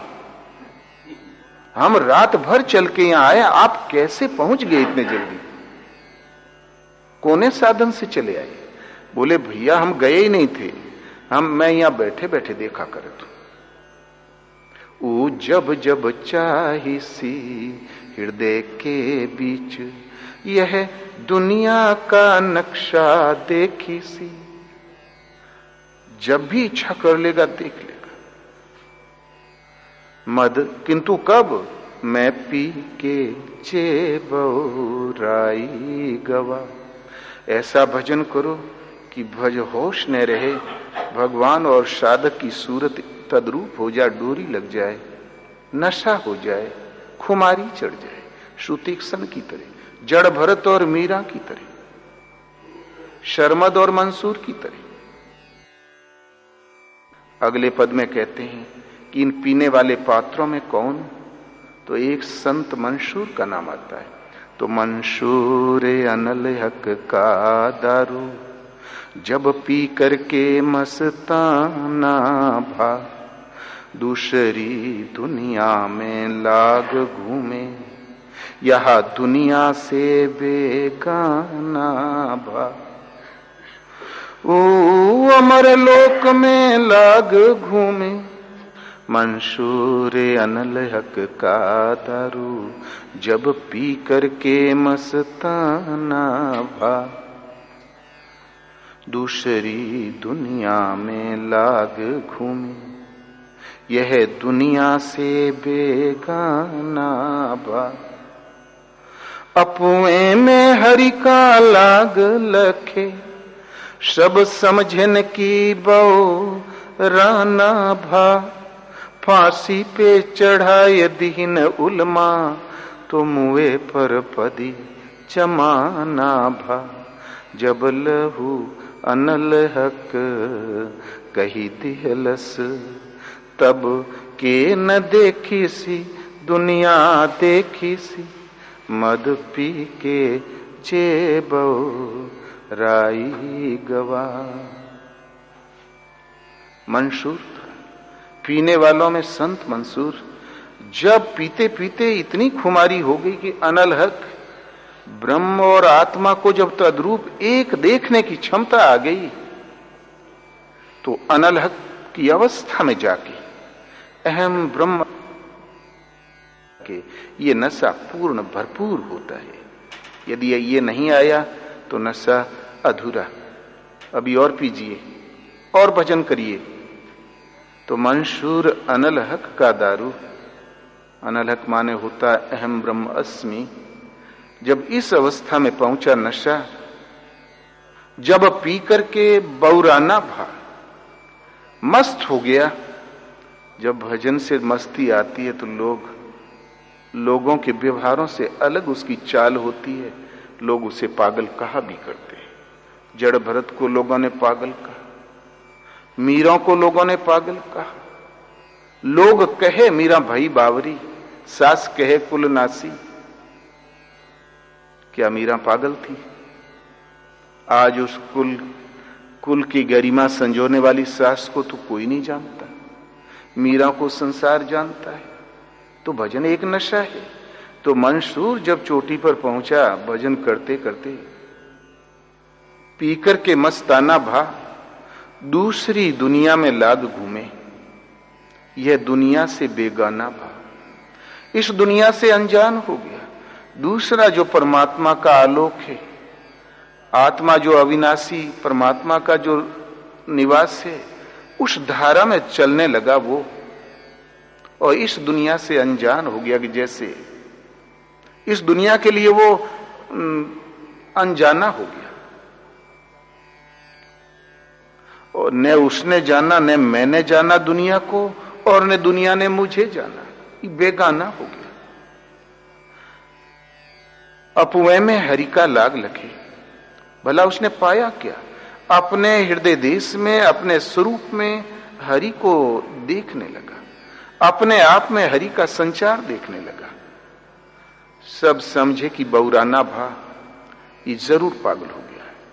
हम रात भर चल के यहां आए, आप कैसे पहुंच गए इतने जल्दी? कोने साधन से चले आए? बोले भैया हम गए ही नहीं थे, मैं यहां बैठे बैठे देखा करे तो। जब जब चाही सी हृदय के बीच, यह दुनिया का नक्शा देखी सी। जब भी इच्छा कर लेगा देख लेगा। मद किंतु कब? मैं पी के चेबराई गवा। ऐसा भजन करो कि भज होश न रहे, भगवान और साधक की सूरत तद्रूप हो जाए, डोरी लग जाए, नशा हो जाए, खुमारी चढ़ जाए, श्रुतिक्सन की तरह, जड़ भरत और मीरा की तरह, शर्मद और मंसूर की तरह। अगले पद में कहते हैं कि इन पीने वाले पात्रों में कौन? तो एक संत मंशूर का नाम आता है। तो मंशूर अनल हक का दारू, जब पी करके मस्ताना भा, दूसरी दुनिया में लाग घूमे, यह दुनिया से बेगाना भा। ओ अमर लोक में लाग घूमे, मंशूर अनल हक का दारू, जब पी करके मस्ताना भा, दूसरी दुनिया में लाग घूमे, यह दुनिया से बेगाना भा। अपुए में हरि का लाग लखे, सब समझन की बो राना भा। फांसी पे चढ़ाए दीन उलमा, तो मुए पर पदी चमाना भा। जब लहू अनल हक कही दिहलस, तब के न देखी सी दुनिया देखी सी, मद पी के चेबो राई गवा। मंसूर पीने वालों में संत मंसूर। जब पीते पीते इतनी खुमारी हो गई कि अनल हक ब्रह्म और आत्मा को जब तद्रूप एक देखने की क्षमता आ गई, तो अनल हक की अवस्था में जाके अहम ब्रह्म के ये नशा पूर्ण भरपूर होता है। यदि ये नहीं आया तो नशा अधूरा। अभी और पीजिए और भजन करिए। तो मंशूर अनल हक का दारू, अनल हक माने होता अहम ब्रह्म अस्मि। जब इस अवस्था में पहुंचा नशा, जब पी करके बौराना भा, मस्त हो गया। जब भजन से मस्ती आती है तो लोगों के व्यवहारों से अलग उसकी चाल होती है। लोग उसे पागल कहा भी करते हैं। जड़ भरत को लोगों ने पागल कहा, मीरों को लोगों ने पागल कहा। लोग कहे मीरा भाई बावरी, सास कहे कुल नासी, क्या मीरा पागल थी? आज उस कुल की गरिमा संजोने वाली सास को तो कोई नहीं जानता, मीरा को संसार जानता है। तो भजन एक नशा है। तो मंसूर जब चोटी पर पहुंचा, भजन करते करते पीकर के मस्ताना भा दूसरी दुनिया में लाग घूमे, यह दुनिया से बेगाना भा, इस दुनिया से अनजान हो गया। दूसरा जो परमात्मा का आलोक है, आत्मा जो अविनाशी परमात्मा का जो निवास है, उस धारा में चलने लगा वो, और इस दुनिया से अनजान हो गया कि जैसे इस दुनिया के लिए वो अनजाना हो गया। और न उसने जाना, न मैंने जाना दुनिया को, और न दुनिया ने मुझे जाना, ये बेगाना हो गया। अपुए में हरि का लाग लगे। भला उसने पाया क्या? अपने हृदय देश में, अपने स्वरूप में हरि को देखने लगा, अपने आप में हरि का संचार देखने लगा। सब समझे कि बौराना भा ये जरूर पागल हो गया है।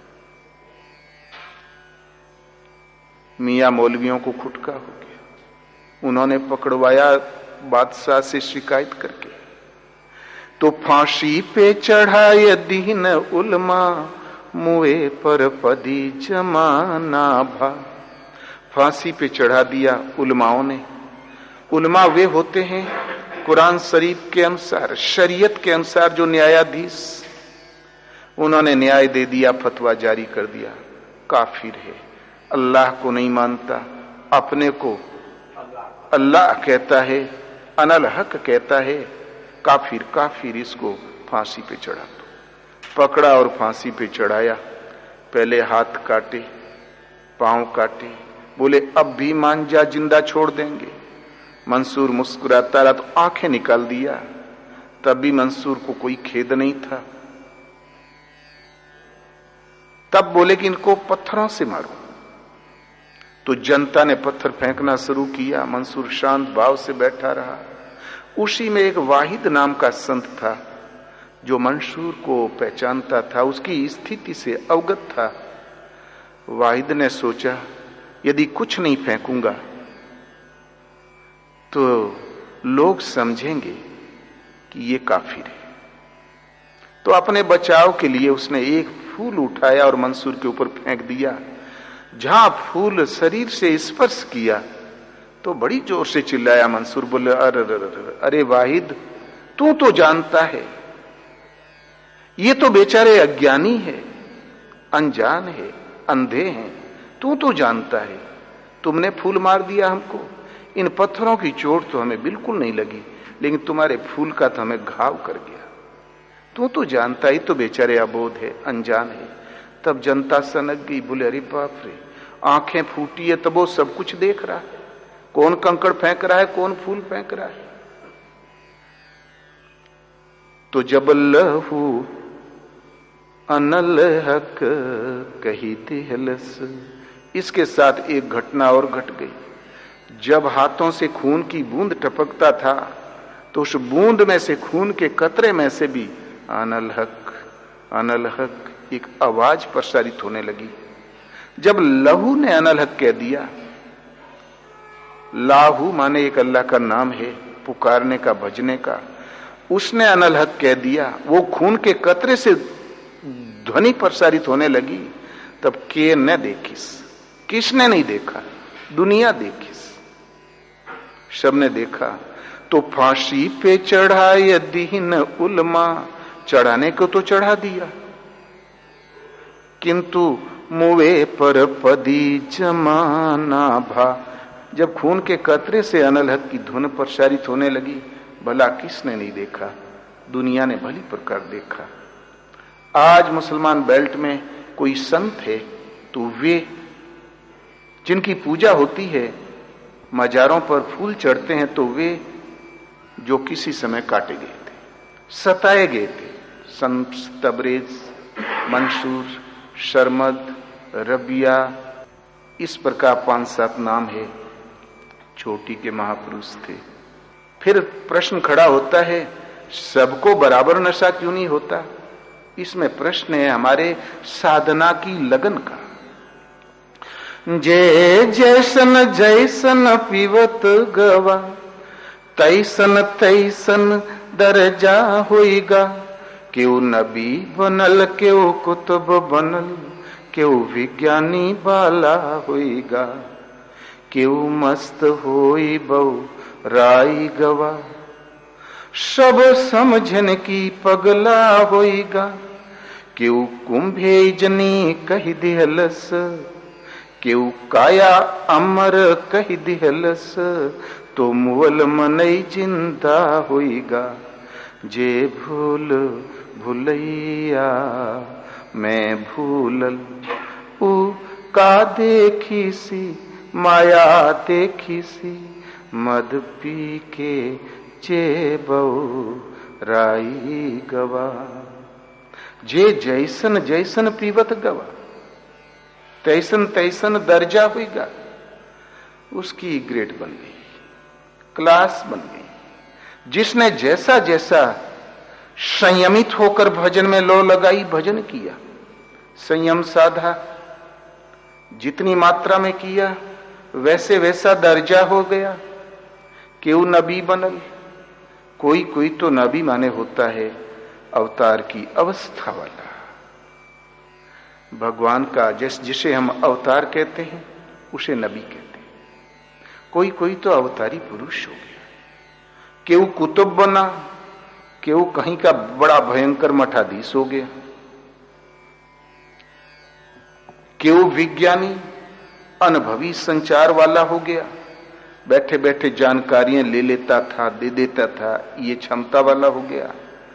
मियां मौलवियों को खुटका हो गया। उन्होंने पकड़वाया बादशाह से शिकायत करके। तो फांसी पे चढ़ाए दीन उलमा, मुए पर पदी जमाना भा। फांसी पे चढ़ा दिया उलमाओं ने। उलमा वे होते हैं कुरान शरीफ के अनुसार, शरीयत के अनुसार जो न्यायाधीश, उन्होंने न्याय दे दिया, फतवा जारी कर दिया। काफिर है, अल्लाह को नहीं मानता, अपने को अल्लाह कहता है, अनल हक कहता है, काफिर काफिर, इसको फांसी पे चढ़ा दो। पकड़ा और फांसी पे चढ़ाया। पहले हाथ काटे, पांव काटे, बोले अब भी मान जा, जिंदा छोड़ देंगे। मंसूर मुस्कुराता रहा तो आंखें निकाल दिया। तब भी मंसूर को कोई खेद नहीं था। तब बोले कि इनको पत्थरों से मारो। तो जनता ने पत्थर फेंकना शुरू किया। मंसूर शांत भाव से बैठा रहा। उसी में एक वाहिद नाम का संत था जो मंसूर को पहचानता था, उसकी स्थिति से अवगत था। वाहिद ने सोचा यदि कुछ नहीं फेंकूंगा तो लोग समझेंगे कि ये काफिर है। तो अपने बचाव के लिए उसने एक फूल उठाया और मंसूर के ऊपर फेंक दिया। जहां फूल शरीर से स्पर्श किया तो बड़ी जोर से चिल्लाया मंसूर। बोले अरे वाहिद, तू तो जानता है ये तो बेचारे अज्ञानी है, अनजान है, अंधे हैं, तू तो जानता है, तुमने फूल मार दिया हमको। इन पत्थरों की चोट तो हमें बिल्कुल नहीं लगी, लेकिन तुम्हारे फूल का तो हमें घाव कर गया। तू तो जानता ही, तो बेचारे अबोध है, अनजान है। तब जनता सनक गई। बोले अरे बाप रे, आंखें फूटी है तब वो सब कुछ देख रहा है, कौन कंकड़ फेंक रहा है, कौन फूल फेंक रहा है। तो जब लहू अनल हक कही तिहलस, इसके साथ एक घटना और घट गई। जब हाथों से खून की बूंद टपकता था तो उस बूंद में से, खून के कतरे में से भी अनल हक एक आवाज प्रसारित होने लगी। जब लहू ने अनल हक कह दिया, लाहू माने एक अल्लाह का नाम है, पुकारने का, भजने का, उसने अनल हक कह दिया, वो खून के कतरे से ध्वनि प्रसारित होने लगी। तब के न देखिस, किसने नहीं देखा, दुनिया देखिस, सबने देखा। तो फांसी पे चढ़ाए दीन उलमा, चढ़ाने को तो चढ़ा दिया, किंतु मुवे पर पदी जमाना भा। जब खून के कतरे से अनल हक की धुन प्रसारित होने लगी, भला किसने नहीं देखा, दुनिया ने भली प्रकार देखा। आज मुसलमान बेल्ट में कोई संत है तो वे जिनकी पूजा होती है, मजारों पर फूल चढ़ते हैं, तो वे जो किसी समय काटे गए थे, सताए गए थे। संत तबरेज, मंसूर, शर्मद, रबिया, इस प्रकार 5-7 नाम है, चोटी के महापुरुष थे। फिर प्रश्न खड़ा होता है, सबको बराबर नशा क्यों नहीं होता? इसमें प्रश्न है हमारे साधना की लगन का। जे जैसन जैसन पीवत गवा, तैसन तैसन दर्जा होइगा। क्यों नबी बनल, क्यों कुतुब बनल, क्यों विज्ञानी बाला होइगा। क्यों मस्त होई बहु राई गवा, सब समझन की पगला होइगा। क्यों कुंभे जनी कही दिहलस, क्यों काया अमर कही दिहलस। तो मुअल मनई जिंदा होइगा। जे भूल भूलैया मैं भूलल, ऊ का देखी सी माया देखी सी। मद पी के चे बहु राई गवा। जे जैसन जैसन पीवत गवा, तैसन तैसन दर्जा हुईगा। उसकी ग्रेड बन गई, क्लास बन गई। जिसने जैसा जैसा संयमित होकर भजन में लो लगाई, भजन किया, संयम साधा, जितनी मात्रा में किया वैसे वैसा दर्जा हो गया। क्यों नबी बनल। कोई कोई तो नबी माने होता है अवतार की अवस्था वाला, भगवान का जिसे हम अवतार कहते हैं उसे नबी कहते हैं। कोई कोई तो अवतारी पुरुष हो गया। क्यों कुतुब बना, क्यों कहीं का बड़ा भयंकर मठाधीश हो गया। क्यों विज्ञानी अनुभवी संचार वाला हो गया, बैठे बैठे जानकारियां ले लेता था, दे देता था, ये क्षमता वाला हो गया।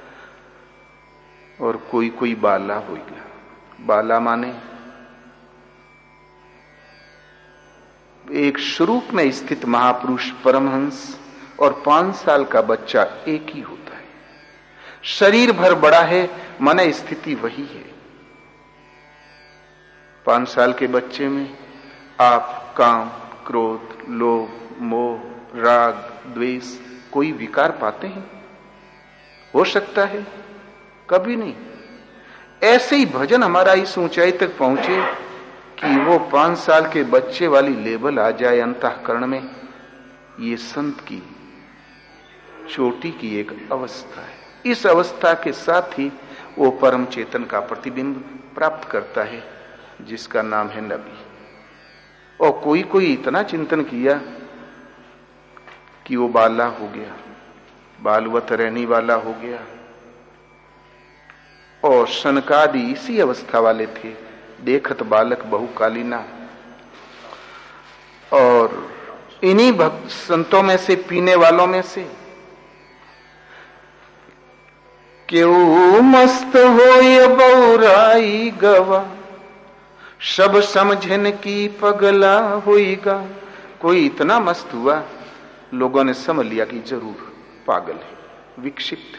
और कोई कोई बाला हो गया। बाला माने एक स्वरूप में स्थित महापुरुष परमहंस और 5 साल का बच्चा एक ही होता है। शरीर भर बड़ा है, मन स्थिति वही है। 5 साल के बच्चे में आप काम, क्रोध, लोभ, मोह, राग, द्वेष कोई विकार पाते हैं? हो सकता है? कभी नहीं। ऐसे ही भजन हमारा इस ऊंचाई तक पहुंचे कि वो 5 साल के बच्चे वाली लेवल आ जाए अंतःकरण में। ये संत की चोटी की एक अवस्था है। इस अवस्था के साथ ही वो परम चेतन का प्रतिबिंब प्राप्त करता है, जिसका नाम है नबी। और कोई कोई इतना चिंतन किया कि वो बाला हो गया, बालवत रहने वाला हो गया। और शनकादि इसी अवस्था वाले थे, देखत बालक बहुकालीना। और इन्हीं भक्त संतों में से, पीने वालों में से, क्यों मस्त होय बौराई गवा, सब समझन की पगला होइगा। कोई इतना मस्त हुआ, लोगों ने समझ लिया कि जरूर पागल है, विक्षिप्त है।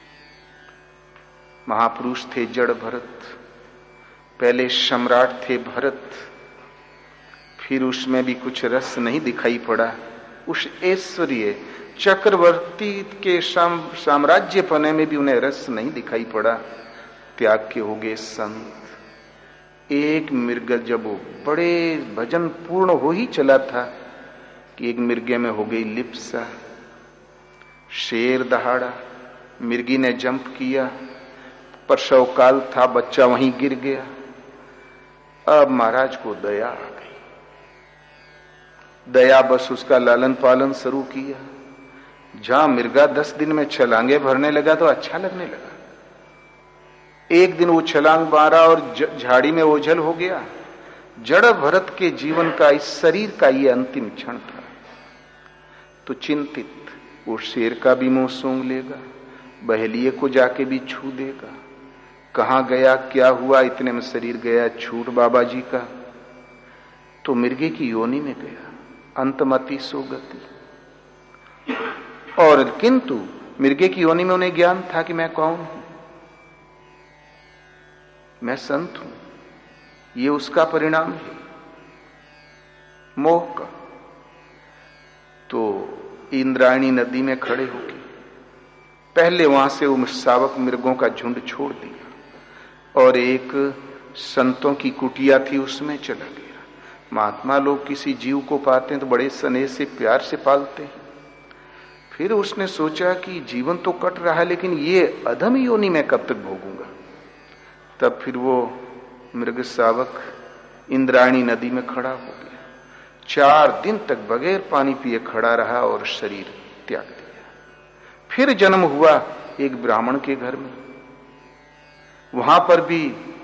महापुरुष थे जड़ भरत, पहले सम्राट थे भरत, फिर उसमें भी कुछ रस नहीं दिखाई पड़ा। उस ऐश्वर्य चक्रवर्ती के साम्राज्य पने में भी उन्हें रस नहीं दिखाई पड़ा। त्याग के हो गए संत। एक मृग जब बड़े भजन पूर्ण हो ही चला था कि एक मिर्गे में हो गई लिप्सा। शेर दहाड़ा, मिर्गी ने जंप किया, प्रसव काल था, बच्चा वहीं गिर गया। अब महाराज को दया आ गई। दया बस उसका लालन पालन शुरू किया। जहां मिर्गा 10 दिन में छलांगे भरने लगा तो अच्छा लगने लगा। एक दिन वो छलांग मारा और झाड़ी में ओझल हो गया। जड़ भरत के जीवन का, इस शरीर का ये अंतिम क्षण था। तो चिंतित, वो शेर का भी मुंह सूंघ लेगा, बहेलिए को जाके भी छू देगा। कहां गया, क्या हुआ, इतने में शरीर गया छूट बाबा जी का। तो मिर्गे की योनि में गया, अंतमति सोगति। और किंतु मिर्गे की योनि में उन्हें ज्ञान था कि मैं कौन हूं, मैं संत हूं। ये उसका परिणाम है मोह का। तो इंद्रायणी नदी में खड़े होके पहले वहां से उन शावक मृगों का झुंड छोड़ दिया। और एक संतों की कुटिया थी, उसमें चला गया। महात्मा लोग किसी जीव को पाते हैं तो बड़े स्नेह से प्यार से पालते हैं। फिर उसने सोचा कि जीवन तो कट रहा है, लेकिन ये अधम योनि मैं कब तक भोगूंगा। तब फिर वो मृग शावक इंद्रायणी नदी में खड़ा हो गया। 4 दिन तक बगैर पानी पिए खड़ा रहा और शरीर त्याग दिया। फिर जन्म हुआ एक ब्राह्मण के घर में। वहां पर भी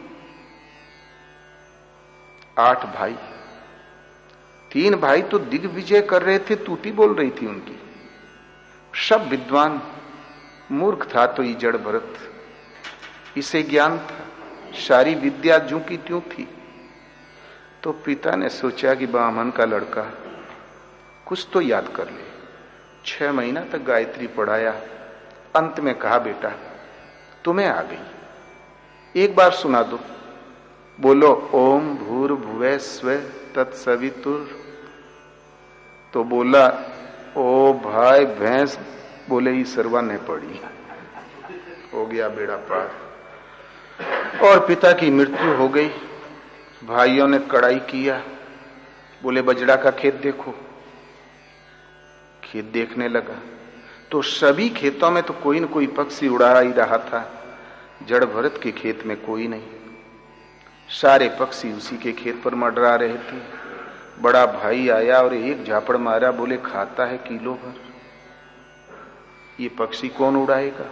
8 भाई। 3 भाई तो दिग्विजय कर रहे थे, तूती बोल रही थी उनकी। सब विद्वान, मूर्ख था तो ये जड़ भरत, इसे ज्ञान था, सारी विद्या ज्यों की त्यों थी। तो पिता ने सोचा कि ब्राह्मण का लड़का कुछ तो याद कर ले। 6 महीना तक गायत्री पढ़ाया। अंत में कहा, बेटा तुम्हें आ गई, एक बार सुना दो। बोलो ओम भूर्भुवः स्वः तत्सवितुर। तो बोला, ओ भाई भैंस, बोले ही सर्वा ने पढ़ी। हो गया बेड़ा पार और पिता की मृत्यु हो गई। भाइयों ने कड़ाई किया। बोले बजड़ा का खेत देखो। खेत देखने लगा तो सभी खेतों में तो कोई न कोई पक्षी उड़ा ही रहा था। जड़ भरत के खेत में कोई नहीं। सारे पक्षी उसी के खेत पर मंडरा रहे थे। बड़ा भाई आया और एक झापड़ मारा। बोले खाता है किलो भर, ये पक्षी कौन उड़ाएगा।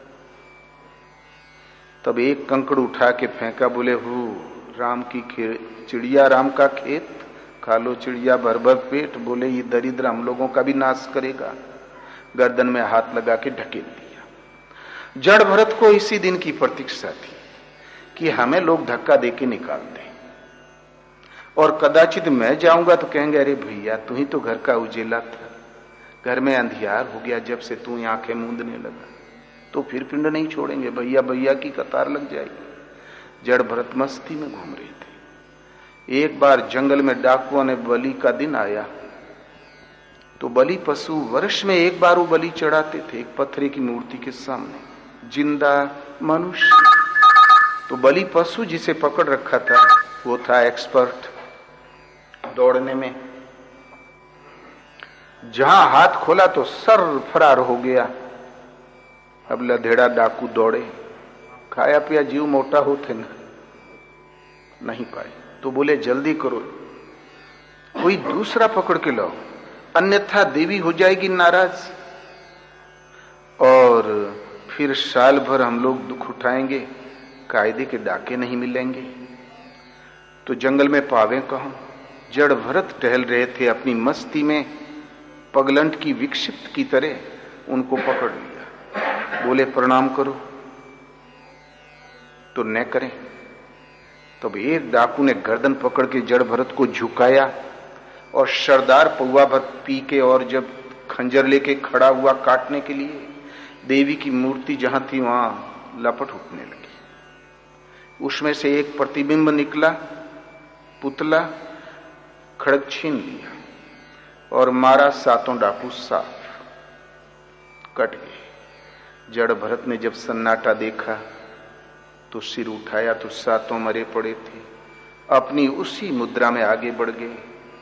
तब एक कंकड़ उठा के फेंका। बोले हु राम की चिड़िया, राम का खेत, खा लो चिड़िया भर भर पेट। बोले ये दरिद्र हम लोगों का भी नाश करेगा। गर्दन में हाथ लगा के ढकेल दिया। जड़ भरत को इसी दिन की प्रतीक्षा थी कि हमें लोग धक्का देके निकाल दें, और कदाचित मैं जाऊंगा तो कहेंगे अरे भैया तू ही तो घर का उजेला था, घर में अंधियार हो गया जब से तू आंखें मूंदने लगा। तो फिर पिंड नहीं छोड़ेंगे, भैया भैया की कतार लग जाएगी। जड़ भरत मस्ती में घूम रहे थे। एक बार जंगल में डाकुओं ने बलि का दिन आया तो बलि पशु वर्ष में एक बार वो बलि चढ़ाते थे एक पत्थर की मूर्ति के सामने, जिंदा मनुष्य। तो बलि पशु जिसे पकड़ रखा था वो था एक्सपर्ट दौड़ने में। जहां हाथ खोला तो सर फरार हो गया। अब लधेड़ा डाकू दौड़े, खाया पिया जीव मोटा होते न, नहीं पाए। तो बोले जल्दी करो, कोई दूसरा पकड़ के लाओ, अन्यथा देवी हो जाएगी नाराज और फिर साल भर हम लोग दुख उठाएंगे, कायदे के डाके नहीं मिलेंगे। तो जंगल में पावे कहां। जड़ भरत टहल रहे थे अपनी मस्ती में, पगलंट की विक्षिप्त की तरह उनको पकड़ लिया। बोले प्रणाम करो, तो न करें। तब एक डाकू ने गर्दन पकड़ के जड़ भरत को झुकाया और सरदार पौवा भर पी के, और जब खंजर लेके खड़ा हुआ काटने के लिए, देवी की मूर्ति जहां थी वहां लपट उठने लगी। उसमें से एक प्रतिबिंब निकला, पुतला, खड़ग छीन लिया और मारा। 7 डाकू साफ कट गए। जड़ भरत ने जब सन्नाटा देखा तो सिर उठाया तो 7 मरे पड़े थे। अपनी उसी मुद्रा में आगे बढ़ गए।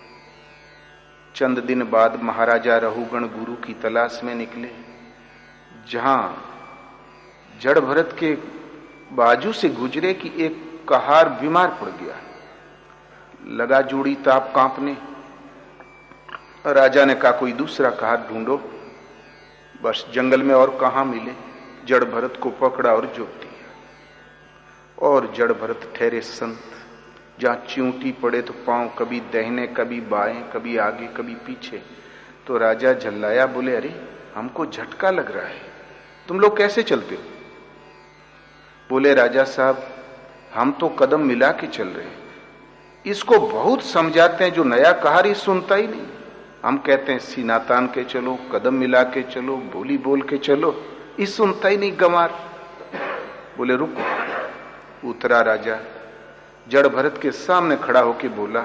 चंद दिन बाद महाराजा रहुगण गुरु की तलाश में निकले। जहां जड़ भरत के बाजू से गुजरे कि एक कहार बीमार पड़ गया, लगा जोड़ी ताप कांपने। राजा ने कहा कोई दूसरा कहार ढूंढो। बस जंगल में और कहां मिले। जड़ भरत को पकड़ा और जोत दिया। और जड़ भरत ठहरे संत। जहां चिंटी पड़े तो पांव कभी दाहिने कभी बाएं, कभी आगे कभी पीछे। तो राजा झल्लाया, बोले अरे हमको झटका लग रहा है, तुम लोग कैसे चलते हो। बोले राजा साहब हम तो कदम मिला के चल रहे हैं, इसको बहुत समझाते हैं, जो नया कहारी सुनता ही नहीं। हम कहते हैं सीना तान के चलो, कदम मिला के चलो, बोली बोल के चलो, इस सुनता ही नहीं गंवार। बोले रुको। उतरा राजा, जड़ भरत के सामने खड़ा होके बोला,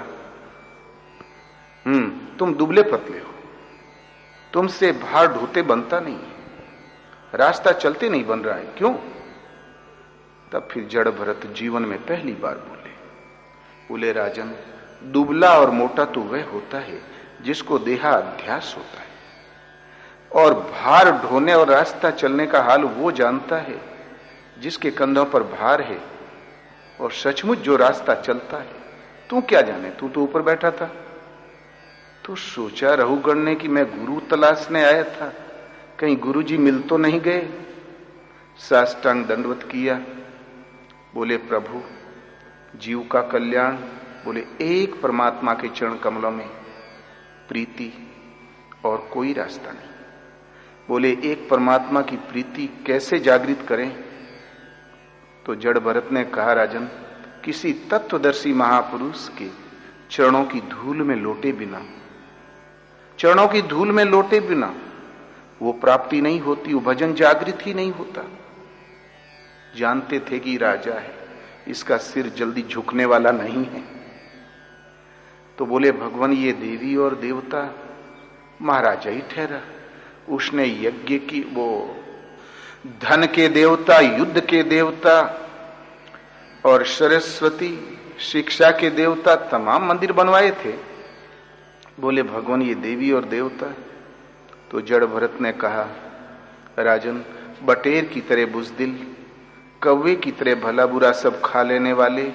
तुम दुबले पतले हो, तुमसे भार ढोते बनता नहीं, रास्ता चलते नहीं बन रहा है, क्यों। तब फिर जड़ भरत जीवन में पहली बार बोले, राजन, दुबला और मोटा तो वह होता है जिसको देहाध्यास होता है, और भार ढोने और रास्ता चलने का हाल वो जानता है जिसके कंधों पर भार है और सचमुच जो रास्ता चलता है। तू क्या जाने, तू तो ऊपर बैठा था। तो सोचा रहुगण ने कि मैं गुरु तलाशने आया था, कहीं गुरुजी मिल तो नहीं गए। साष्टांग दंडवत किया, बोले प्रभु जीव का कल्याण, बोले एक परमात्मा के चरण कमलों में प्रीति और कोई रास्ता नहीं। बोले एक परमात्मा की प्रीति कैसे जागृत करें? तो जड़ भरत ने कहा, राजन, किसी तत्वदर्शी महापुरुष के चरणों की धूल में लोटे बिना, चरणों की धूल में लोटे बिना वो प्राप्ति नहीं होती, वो भजन जागृत ही नहीं होता। जानते थे कि राजा है, इसका सिर जल्दी झुकने वाला नहीं है। तो बोले भगवान, ये देवी और देवता महाराजा ही ठहरा। उसने यज्ञ की, वो धन के देवता, युद्ध के देवता और सरस्वती शिक्षा के देवता तमाम मंदिर बनवाए थे। बोले भगवान, ये देवी और देवता। तो जड़ भरत ने कहा, राजन, बटेर की तरह बुजदिल, कौवे की तरह भला बुरा सब खा लेने वाले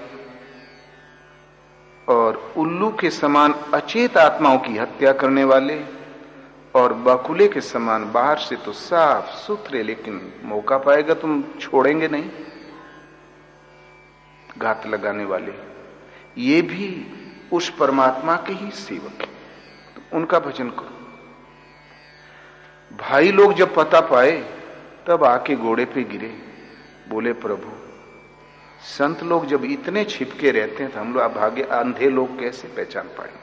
और उल्लू के समान अचेत आत्माओं की हत्या करने वाले और बकुले के समान बाहर से तो साफ सुथरे, लेकिन मौका पाएगा तुम छोड़ेंगे नहीं, घात लगाने वाले, ये भी उस परमात्मा के ही सेवक हैं, तो उनका भजन करो। भाई लोग जब पता पाए तब आके घोड़े पे गिरे। बोले प्रभु, संत लोग जब इतने छिपके रहते हैं तो हम लोग भागे अंधे लोग कैसे पहचान पाएंगे?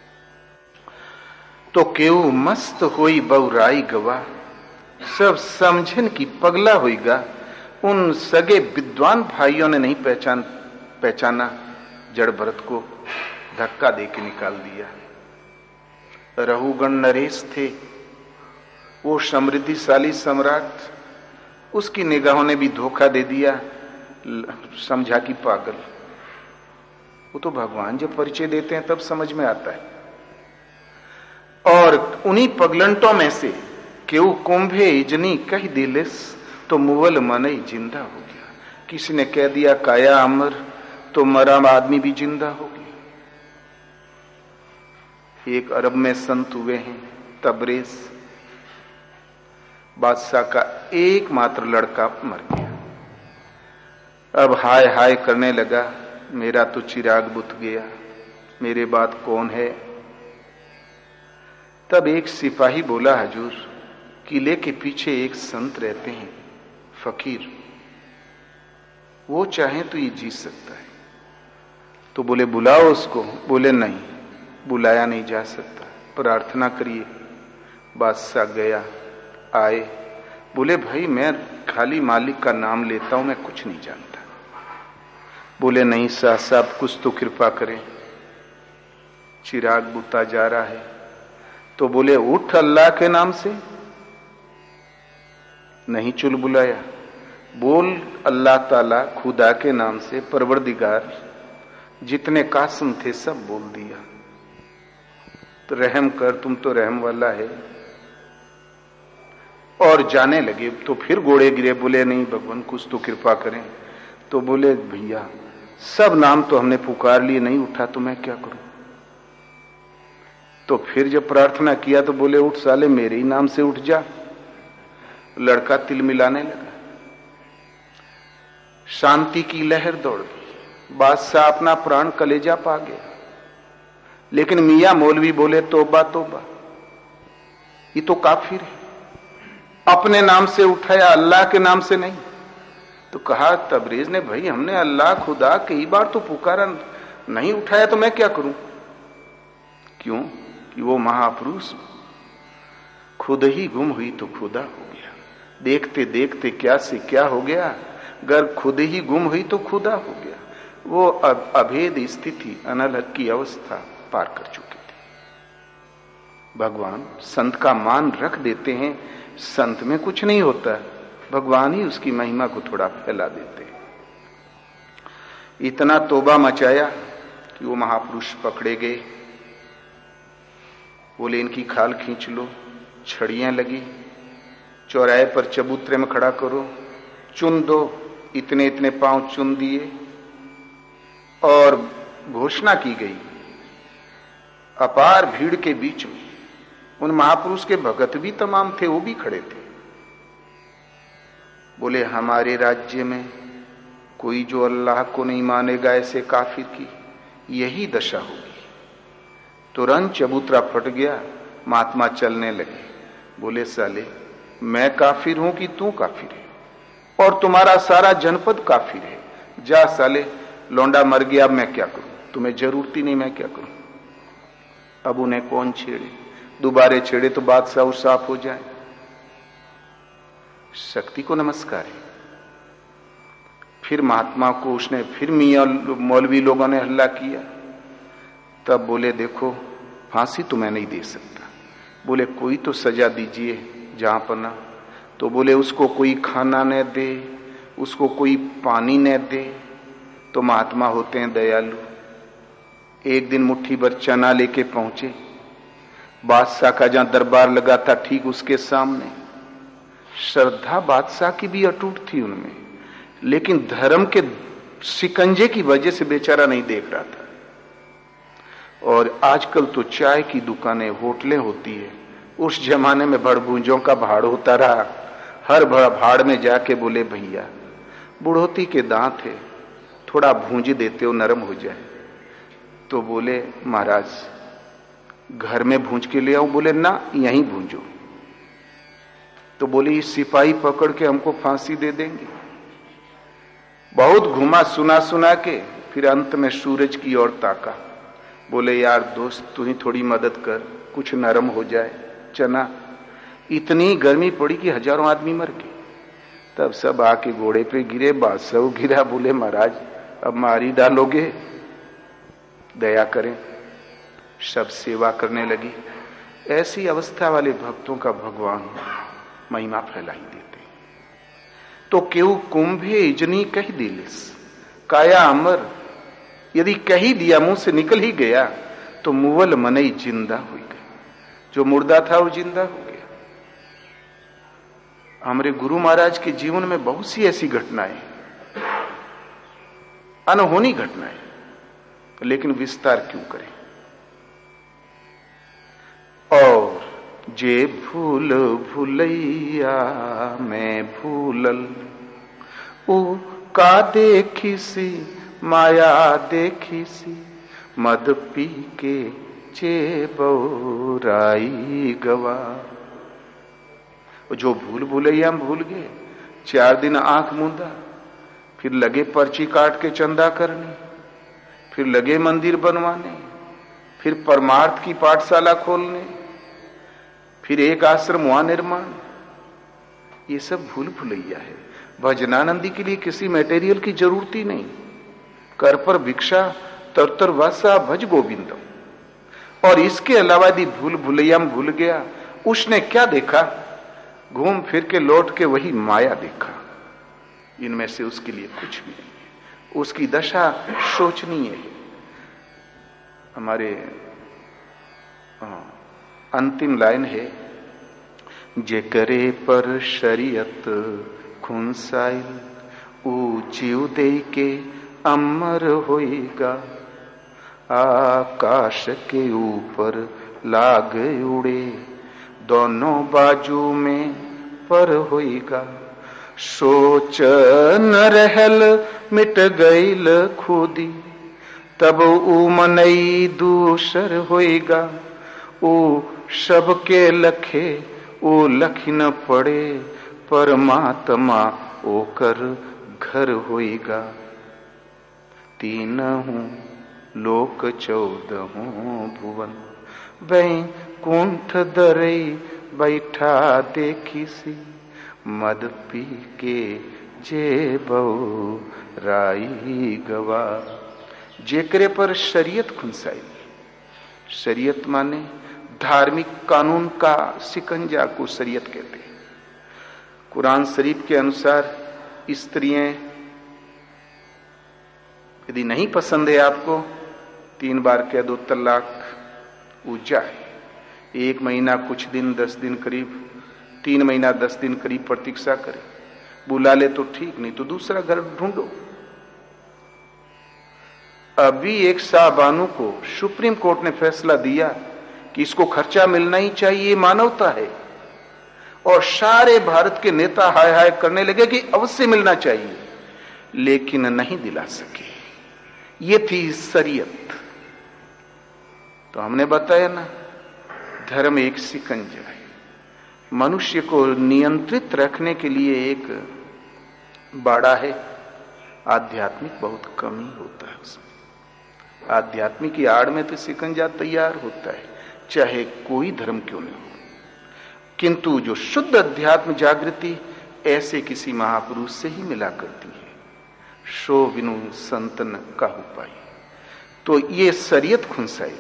तो केऊ मस्त होई बहुराई गवा, सब समझन की पगला होईगा। उन सगे विद्वान भाइयों ने नहीं पहचाना जड़ भरत को, धक्का देके निकाल दिया। रहुगण नरेश थे, वो समृद्धिशाली सम्राट, उसकी निगाहों ने भी धोखा दे दिया, समझा कि पागल। वो तो भगवान जब परिचय देते हैं तब समझ में आता है। और उन्हीं पगलंटों में से केऊ कुंभे इजनी कह दिलिस, तो मुवल मनई जिंदा हो गया। किसी ने कह दिया काया अमर, तो मरा आदमी भी जिंदा हो गया। एक अरब में संत हुए हैं, तबरेज, बादशाह का एकमात्र लड़का मर गया। अब हाय हाय करने लगा, मेरा तो चिराग बुझ गया, मेरे बाद कौन है? तब एक सिपाही बोला, हजूर, किले के पीछे एक संत रहते हैं, फकीर, वो चाहे तो ये जी सकता है। तो बोले बुलाओ उसको। बोले नहीं, बुलाया नहीं जा सकता, प्रार्थना करिए। बादशाह गया, आए, बोले भाई मैं खाली मालिक का नाम लेता हूं, मैं कुछ नहीं जानता। बोले नहीं शाह साहब, कुछ तो कृपा करें, चिराग बुता जा रहा है। तो बोले उठ अल्लाह के नाम से। नहीं चुल बुलाया, बोल अल्लाह ताला खुदा के नाम से, परवरदिगार। जितने कासम थे सब बोल दिया। तो रहम कर, तुम तो रहम वाला है। और जाने लगे तो फिर घोड़े गिरे। बोले नहीं भगवान, कुछ तो कृपा करें। तो बोले भैया, सब नाम तो हमने पुकार लिए, नहीं उठा तो मैं क्या करूं? तो फिर जब प्रार्थना किया तो बोले उठ साले, मेरे ही नाम से उठ जा। लड़का तिल मिलाने लगा। शांति की लहर दौड़ गई, बादशाह अपना प्राण कलेजा पा गया। लेकिन मियां मौलवी बोले तौबा तौबा, ये तो काफिर है, अपने नाम से उठाया, अल्लाह के नाम से नहीं। तो कहा तबरेज ने, भाई हमने अल्लाह खुदा कई बार तो पुकारा, नहीं उठाया तो मैं क्या करूं? क्यों कि वो महापुरुष खुद ही गुम हुई तो खुदा हो गया। देखते देखते क्या से क्या हो गया, अगर खुद ही गुम हुई तो खुदा हो गया। वो अभेद स्थिति, अनलग की अवस्था पार कर चुके थे। भगवान संत का मान रख देते हैं, संत में कुछ नहीं होता, भगवान ही उसकी महिमा को थोड़ा फैला देते हैं। इतना तोबा मचाया कि वो महापुरुष पकड़े गए। बोले इनकी खाल खींच लो, छड़ियां लगी, चौराहे पर चबूतरे में खड़ा करो, चुन दो, इतने इतने पांव चुन दिए और घोषणा की गई। अपार भीड़ के बीच में उन महापुरुष के भगत भी तमाम थे, वो भी खड़े थे। बोले हमारे राज्य में कोई जो अल्लाह को नहीं मानेगा ऐसे काफिर की यही दशा होगी। तुरंत चबूतरा फट गया, महात्मा चलने लगे। बोले साले मैं काफिर हूं कि तू काफिर है, और तुम्हारा सारा जनपद काफिर है। जा साले, लौंडा मर गया, अब मैं क्या करूं, तुम्हें जरूरत ही नहीं, मैं क्या करूं। अब उन्हें कौन छेड़े, दोबारे छेड़े तो बात साफ हो जाए। शक्ति को नमस्कार है। फिर महात्मा को उसने फिर मियां मौलवी लोगों ने हल्ला किया। तब बोले देखो फांसी तो मैं नहीं दे सकता। बोले कोई तो सजा दीजिए जहां पर ना। तो बोले उसको कोई खाना न दे, उसको कोई पानी न दे। तो महात्मा होते हैं दयालु। एक दिन मुट्ठी भर चना लेके पहुंचे, बादशाह का जहां दरबार लगा था ठीक उसके सामने। श्रद्धा बादशाह की भी अटूट थी उनमें, लेकिन धर्म के शिकंजे की वजह से बेचारा नहीं देख रहा था। और आजकल तो चाय की दुकानें, होटलें होती है, उस जमाने में भड़भूंजों का भाड़ होता रहा। हर भाड़ में जाके बोले भैया बुढ़ोती के दांत है, थोड़ा भूंज देते हो नरम हो जाए। तो बोले महाराज घर में भूंज के ले आओ। बोले ना यहीं भूंजो। तो बोले ये सिपाही पकड़ के हमको फांसी दे देंगे। बहुत घुमा सुना के फिर अंत में सूरज की ओर ताका। बोले यार दोस्त तू ही थोड़ी मदद कर, कुछ नरम हो जाए चना। इतनी गर्मी पड़ी कि हजारों आदमी मर गए। तब सब आके घोड़े पे गिरे, बादशाह गिरा। बोले महाराज अब मारी डालोगे, दया करें। सब सेवा करने लगी। ऐसी अवस्था वाले भक्तों का भगवान महिमा फैलाई देते। तो केऊ कुंभे इजनी कह दिलिस काया अमर। यदि कही दिया, मुंह से निकल ही गया, तो मुवल मनई जिंदा हो गया। जो मुर्दा था वो जिंदा हो गया। हमारे गुरु महाराज के जीवन में बहुत सी ऐसी घटनाएं, अनहोनी घटनाएं, लेकिन विस्तार क्यों करें। और जे भूल भूलैया मैं भूलल, ऊ का देखी सी माया देखी सी, मद पी के चे बौराई गवा। जो भूल भूलैया भूल गए, 4 दिन आंख मूंदा, फिर लगे पर्ची काट के चंदा करने, फिर लगे मंदिर बनवाने, फिर परमार्थ की पाठशाला खोलने, फिर एक आश्रम वहां निर्माण। ये सब भूल भुलैया है। भजनानंदी के लिए किसी मटेरियल की जरूरत ही नहीं। कर पर भिक्षा तरतर वासा भज गोविंदम। और इसके अलावा यदि भूल भुलैया में भूल गया, उसने क्या देखा, घूम फिर के लौट के वही माया देखा। इनमें से उसके लिए कुछ भी नहीं है। उसकी दशा शोचनीय है। हमारे अंतिम लाइन है, जे करे पर शरीयत खुनसाइल, ऊ जीव दे के अमर होएगा। आकाश के ऊपर लाग उड़े, दोनों बाजू में पर होएगा। सोच न रहल मिट गईल खुदी, तब ऊ मनई दूसर होएगा। ओ सबके लखे ओ लखी न पड़े, परमात्मा ओकर घर होएगा। 3 लोक 14 भुवन, वैकुंठ दरई बैठा देखी सी, मद पी के जे बौराई गवा। जेकरे पर शरीयत खुनसाई। शरीयत माने धार्मिक कानून का शिकंजा को शरीयत कहते हैं। कुरान शरीफ के अनुसार स्त्रियां यदि नहीं पसंद है आपको, 3 बार कह दो तलाक, वो जाए। 1 महीना कुछ दिन 10 दिन करीब, 3 महीना 10 दिन करीब प्रतीक्षा करे, बुला ले तो ठीक, नहीं तो दूसरा घर ढूंढो। अभी एक शाहबानू को सुप्रीम कोर्ट ने फैसला दिया कि इसको खर्चा मिलना ही चाहिए, मानवता है, और सारे भारत के नेता हाय हाय करने लगे कि अवश्य मिलना चाहिए, लेकिन नहीं दिला सके। ये थी शरीयत। तो हमने बताया ना, धर्म एक शिकंजा है, मनुष्य को नियंत्रित रखने के लिए एक बाड़ा है। आध्यात्मिक बहुत कम ही होता है उसमें। आध्यात्मिक की आड़ में तो शिकंजा तैयार होता है, चाहे कोई धर्म क्यों न हो। किंतु जो शुद्ध अध्यात्म जागृति ऐसे किसी महापुरुष से ही मिला करती है। शो विनु संतन काहू पाई। तो ये शरीयत खुंसाई,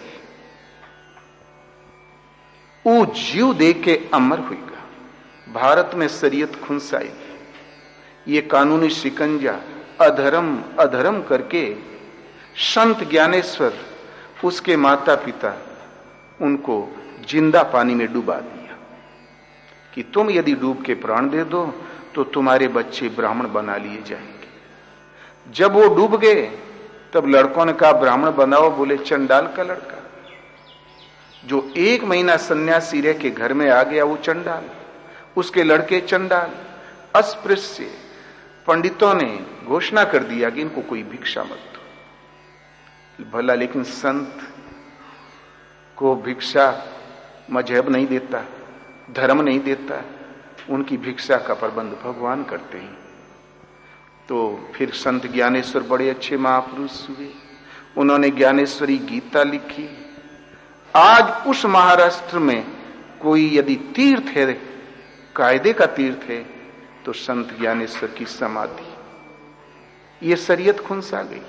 वो जीव दे के अमर हुईगा। भारत में शरीयत खुंसाई, ये कानूनी शिकंजा अधर्म अधर्म करके संत ज्ञानेश्वर, उसके माता पिता, उनको जिंदा पानी में डुबा दिया कि तुम यदि डूब के प्राण दे दो तो तुम्हारे बच्चे ब्राह्मण बना लिए जाएंगे। जब वो डूब गए तब लड़कों ने कहा ब्राह्मण बनाओ, बोले चंडाल का लड़का। जो 1 महीना सन्यासी रह के घर में आ गया वो चंडाल, उसके लड़के चंडाल। अस्पृश्य पंडितों ने घोषणा कर दिया कि इनको कोई भिक्षा मत दो। भला लेकिन संत को भिक्षा मजहब नहीं देता, धर्म नहीं देता, उनकी भिक्षा का प्रबंध भगवान करते हैं। तो फिर संत ज्ञानेश्वर बड़े अच्छे महापुरुष हुए, उन्होंने ज्ञानेश्वरी गीता लिखी। आज उस महाराष्ट्र में कोई यदि तीर्थ है, कायदे का तीर्थ है, तो संत ज्ञानेश्वर की समाधि। ये शरीयत खुंसा गई।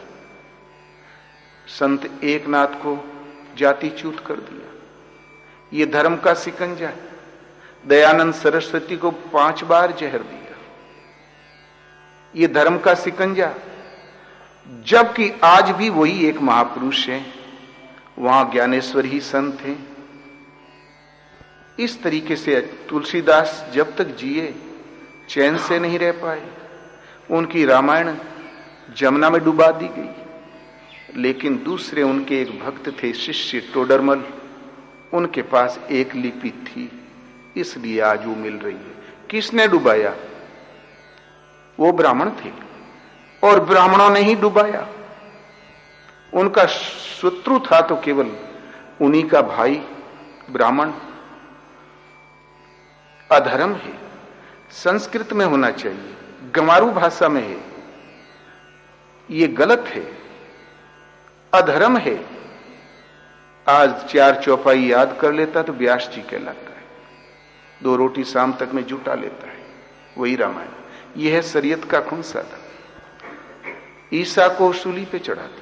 संत एकनाथ को जातिच्युत कर दिया, ये धर्म का शिकंजा। दयानंद सरस्वती को 5 बार जहर दिया, ये धर्म का शिकंजा। जबकि आज भी वही एक महापुरुष है, वहां ज्ञानेश्वर ही संत हैं। इस तरीके से तुलसीदास जब तक जिए चैन से नहीं रह पाए। उनकी रामायण जमुना में डुबा दी गई, लेकिन दूसरे उनके एक भक्त थे शिष्य टोडरमल, उनके पास एक लिपि थी, इसलिए आज वो मिल रही है। किसने डुबाया? वो ब्राह्मण थे, और ब्राह्मणों ने ही डुबाया। उनका शत्रु था तो केवल उन्हीं का भाई ब्राह्मण। अधर्म है, संस्कृत में होना चाहिए, गंवारू भाषा में है, ये गलत है, अधर्म है। आज 4 चौपाई याद कर लेता तो व्यास जी कहलाता है, 2 रोटी शाम तक में जुटा लेता है, वही रामायण। यह है शरीयत का खुंसा था। ईसा को सूली पे चढ़ा दिया।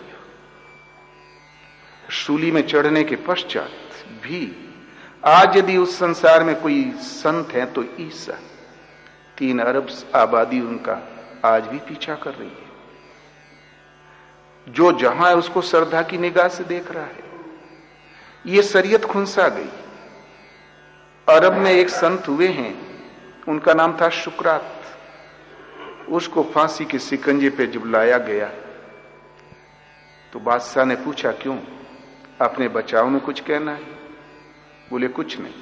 सूली में चढ़ने के पश्चात भी आज यदि उस संसार में कोई संत है तो ईसा। 3 अरब आबादी उनका आज भी पीछा कर रही है। जो जहां है उसको श्रद्धा की निगाह से देख रहा है। ये शरीयत खुंसा गई। अरब में एक संत हुए हैं, उनका नाम था शुक्रात। उसको फांसी के शिकंजे पे जब लाया गया तो बादशाह ने पूछा, क्यों, अपने बचाव में कुछ कहना है? बोले कुछ नहीं।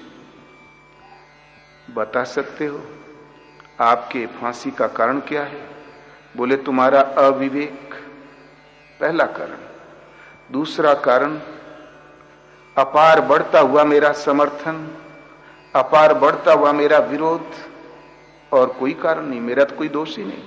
बता सकते हो आपके फांसी का कारण क्या है? बोले तुम्हारा अविवेक, पहला कारण। दूसरा कारण अपार बढ़ता हुआ मेरा समर्थन, अपार बढ़ता हुआ मेरा विरोध, और कोई कारण नहीं, मेरा तो कोई दोष ही नहीं।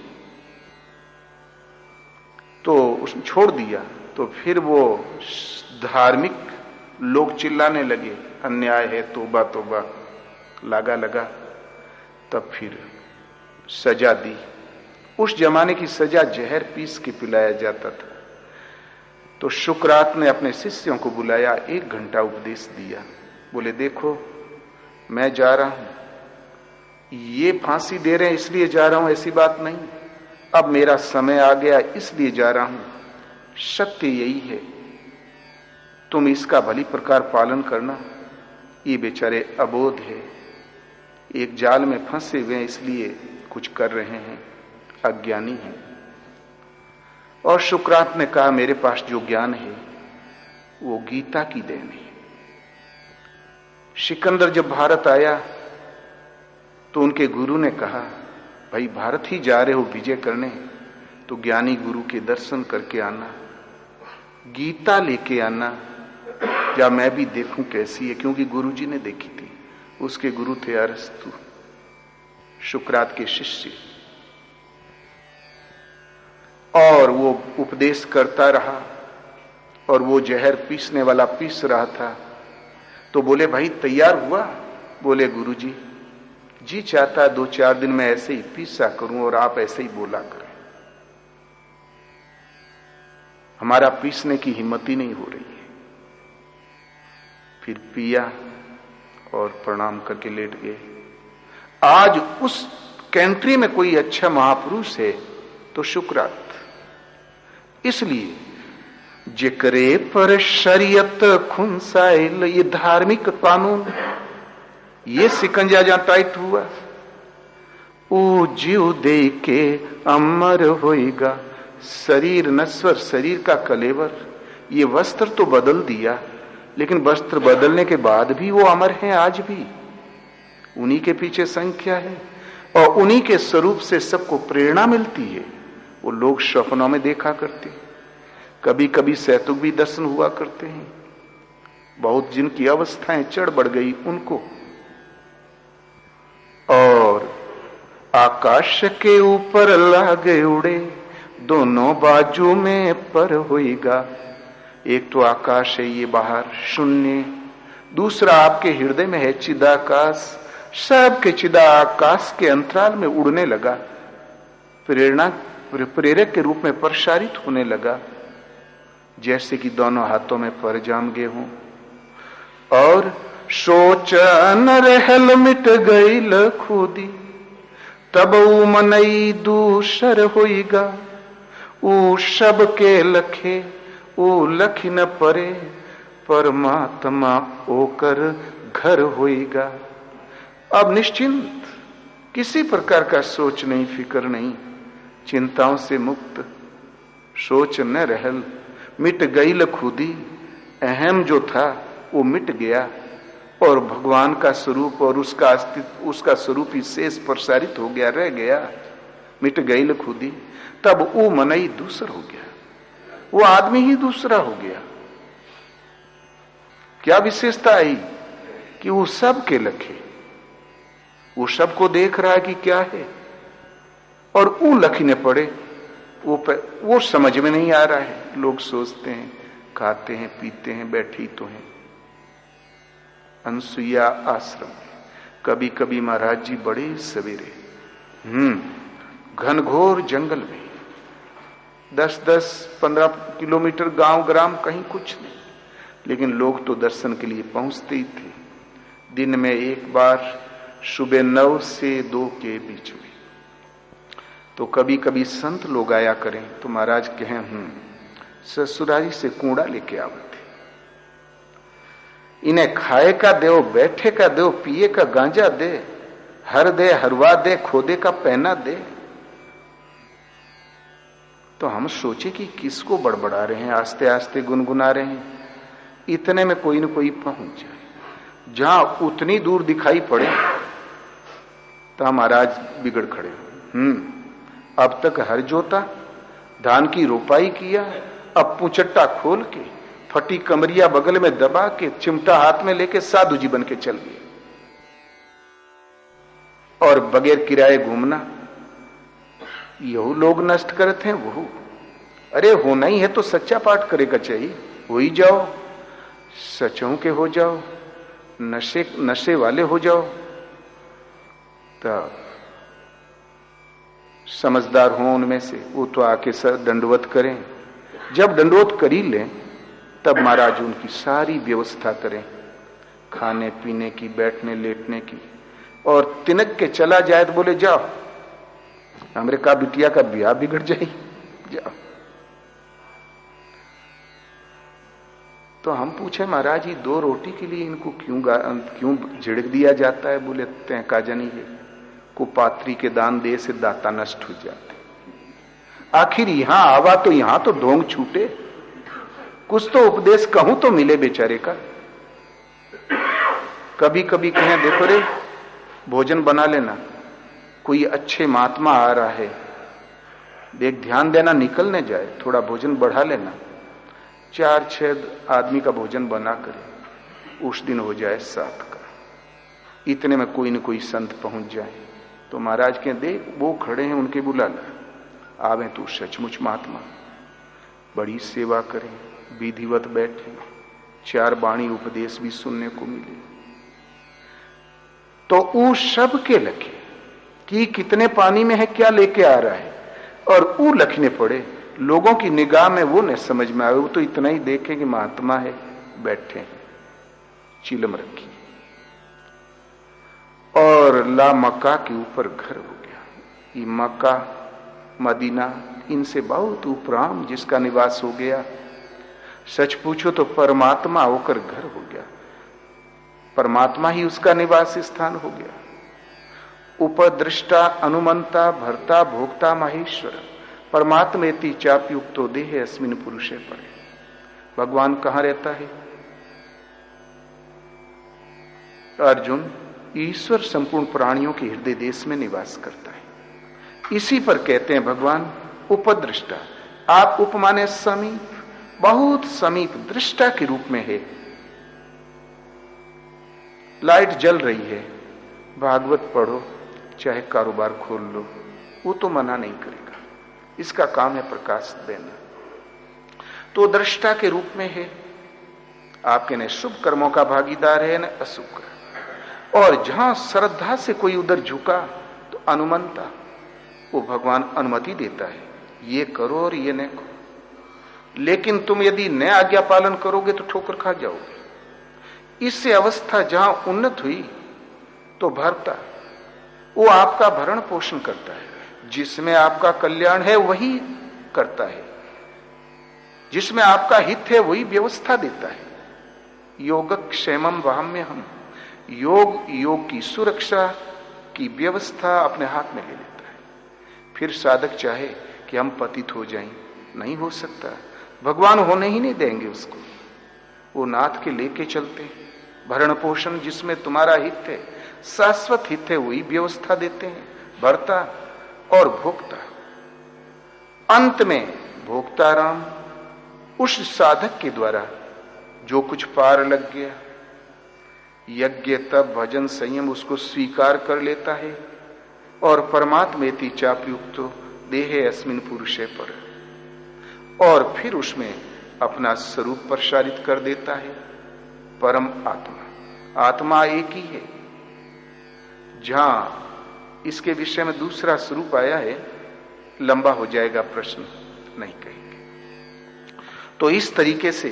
तो उसने छोड़ दिया। तो फिर वो धार्मिक लोग चिल्लाने लगे, अन्याय है, तौबा तौबा, लगा। तब फिर सजा दी। उस जमाने की सजा जहर पीस के पिलाया जाता था। तो शुक्रात ने अपने शिष्यों को बुलाया, 1 घंटा उपदेश दिया। बोले देखो, मैं जा रहा हूं, ये फांसी दे रहे हैं इसलिए जा रहा हूं, ऐसी बात नहीं। अब मेरा समय आ गया इसलिए जा रहा हूं। सत्य यही है, तुम इसका भली प्रकार पालन करना। ये बेचारे अबोध है, एक जाल में फंसे हुए हैं, इसलिए कुछ कर रहे हैं, अज्ञानी हैं। और शुक्रात ने कहा मेरे पास जो ज्ञान है वो गीता की देन है। सिकंदर जब भारत आया तो उनके गुरु ने कहा भाई भारत ही जा रहे हो विजय करने, तो ज्ञानी गुरु के दर्शन करके आना, गीता लेके आना, या मैं भी देखूं कैसी है, क्योंकि गुरु जी ने देखी थी। उसके गुरु थे अरस्तु, शुक्रात के शिष्य, और वो उपदेश करता रहा और वो जहर पीसने वाला पीस रहा था। तो बोले भाई तैयार हुआ? बोले गुरु जी, जी चाहता 2-4 दिन में ऐसे ही पीसा करूं और आप ऐसे ही बोला करें, हमारा पीसने की हिम्मत ही नहीं हो रही है। फिर पिया और प्रणाम करके लेट गए। आज उस कंट्री में कोई अच्छा महापुरुष है तो शुक्रात। इसलिए जिक्रे पर शरीयत खुनसाइल, ये धार्मिक कानून, ये सिकंजा जहां टाइट हुआ, ओ जीव दे के अमर होएगा, शरीर नश्वर, शरीर का कलेवर। ये वस्त्र तो बदल दिया, लेकिन वस्त्र बदलने के बाद भी वो अमर हैं आज भी। उन्हीं के पीछे संख्या है और उन्हीं के स्वरूप से सबको प्रेरणा मिलती है। वो लोग स्वप्नों में देखा करते, कभी कभी सैतुक भी दर्शन हुआ करते हैं। बहुत जिनकी अवस्थाएं चढ़ बढ़ गई उनको। और आकाश के ऊपर लागे उड़े, दोनों बाजू में पर होएगा। एक तो आकाश है ये बाहर शून्य, दूसरा आपके हृदय में है चिदाकाश। सबके चिदाकाश के अंतराल में उड़ने लगा, प्रेरक के रूप में प्रसारित होने लगा, जैसे कि दोनों हाथों में पर जाम गए हों। और सोच न रहल मिट गई लखुदी, तब ऊ मनई दूसर होइगा। ऊ सब के लखे ऊ लख न परे, परमात्मा ओकर घर होइगा। अब निश्चिंत, किसी प्रकार का सोच नहीं, फिक्र नहीं, चिंताओं से मुक्त। सोच न रहल मिट गई लखुदी, अहम जो था वो मिट गया और भगवान का स्वरूप और उसका अस्तित्व, उसका स्वरूप ही शेष प्रसारित हो गया, रह गया। मिट गई लखुदी, तब वो मनई दूसर हो गया, वो आदमी ही दूसरा हो गया। क्या विशेषता आई कि वो सब के लखे, वो सबको देख रहा है कि क्या है, और वो लखने पड़े, वो समझ में नहीं आ रहा है। लोग सोचते हैं, खाते हैं, पीते हैं, बैठी तो हैं। अनसुईया आश्रम कभी कभी महाराज जी बड़े सवेरे घनघोर जंगल में 10-10, 15 किलोमीटर गांव ग्राम, कहीं कुछ नहीं, लेकिन लोग तो दर्शन के लिए पहुंचते ही थे। दिन में एक बार सुबह 9 से 2 के बीच में। तो कभी कभी संत लोग आया करें तो महाराज कहें ससुरारी से कूड़ा लेके आवते, इन्हें खाए का दो, बैठे का दो, पिए का गांजा दे, हर दे, हरवा दे, खोदे का पहना दे। तो हम सोचे कि किसको बड़बड़ा रहे हैं, आस्ते आस्ते गुनगुना रहे हैं। इतने में कोई न कोई पहुंच जाए, जहां उतनी दूर दिखाई पड़े तो महाराज बिगड़ खड़े। अब तक हर जोता, धान की रोपाई किया, अब पुचट्टा खोल के, फटी कमरिया बगल में दबा के, चिमटा हाथ में लेके साधु जी बन के चल गए। और बगैर किराए घूमना, यहू लोग नष्ट करते हैं। वहू, अरे होना ही है तो सच्चा पाठ करेगा चाहिए, हो ही जाओ, सचों के हो जाओ, नशे वाले हो जाओ। तो समझदार हो उनमें से, वो तो आके दंडवत करें। जब दंडवत करी लें तब महाराज उनकी सारी व्यवस्था करें, खाने पीने की, बैठने लेटने की। और तिनक के चला जाए तो बोले जाओ, अमेरिका बिटिया का ब्याह बिगड़ जाए, जाओ। तो हम पूछे महाराज ये 2 रोटी के लिए इनको क्यों झिड़क दिया जाता है? बोले का जानी है कुपात्री के दान दे से दाता नष्ट हो जाते। आखिर यहां आवा तो यहां तो ढोंग छूटे, कुछ तो उपदेश कहूं तो मिले बेचारे का। कभी कभी कहें देखो रे भोजन बना लेना, कोई अच्छे महात्मा आ रहा है, देख ध्यान देना निकल न जाए, थोड़ा भोजन बढ़ा लेना। 4-6 आदमी का भोजन बना करे, उस दिन हो जाए 7 का। इतने में कोई न कोई संत पहुंच जाए तो महाराज के देख वो खड़े हैं, उनके बुला ला, आवे तू सचमुच महात्मा, बड़ी सेवा करें, विधिवत बैठे, 4 बाणी उपदेश भी सुनने को मिले। तो ऊ सब के लखे कि कितने पानी में है, क्या लेके आ रहा है, और ऊ लखने पड़े। लोगों की निगाह में वो न समझ में आए, वो तो इतना ही देखे कि महात्मा है, बैठे हैं, चिलम रखी, और ला मक्का के ऊपर घर हो गया। ये मक्का मदीना इनसे बहुत उपराम जिसका निवास हो गया, सच पूछो तो परमात्मा होकर घर हो गया, परमात्मा ही उसका निवास स्थान हो गया। उपदृष्टा अनुमंता भर्ता भोक्ता माहेश्वर परमात्मेति चाप्युक्तो देहे अस्मिन पुरुषे पड़े। भगवान कहां रहता है? अर्जुन, ईश्वर संपूर्ण प्राणियों के हृदय देश में निवास करता है। इसी पर कहते हैं भगवान उपदृष्टा। आप उपमाने समीप, बहुत समीप दृष्टा के रूप में है। लाइट जल रही है, भागवत पढ़ो, चाहे कारोबार खोल लो, वो तो मना नहीं करेगा, इसका काम है प्रकाश देना। तो दृष्टा के रूप में है, आपके न शुभ कर्मों का भागीदार है न अशुभ कर्म। और जहां श्रद्धा से कोई उधर झुका तो अनुमंता, वो भगवान अनुमति देता है, ये करो और ये न करो, लेकिन तुम यदि न आज्ञा पालन करोगे तो ठोकर खा जाओगे। इससे अवस्था जहां उन्नत हुई तो भरता, वो आपका भरण पोषण करता है, जिसमें आपका कल्याण है वही करता है, जिसमें आपका हित है वही व्यवस्था देता है। योगक्षेमम वहाम्य हम, योग की सुरक्षा की व्यवस्था अपने हाथ में ले लेता है। फिर साधक चाहे कि हम पतित हो जाएं, नहीं हो सकता, भगवान होने ही नहीं देंगे उसको। वो नाथ के लेके चलते हैं, भरण पोषण जिसमें तुम्हारा हित है, शाश्वत हित है, वही व्यवस्था देते हैं, भरता और भोक्ता। अंत में भोक्ताराम उस साधक के द्वारा जो कुछ पार लग गया, यज्ञ तप भजन संयम उसको स्वीकार कर लेता है, और परमात्मेति चाप्युक्तो देहे अस्मिन पुरुषे पर, और फिर उसमें अपना स्वरूप प्रसारित कर देता है। परम आत्मा, आत्मा एक ही है। जहां इसके विषय में दूसरा स्वरूप आया है, लंबा हो जाएगा प्रश्न, नहीं कहेंगे। तो इस तरीके से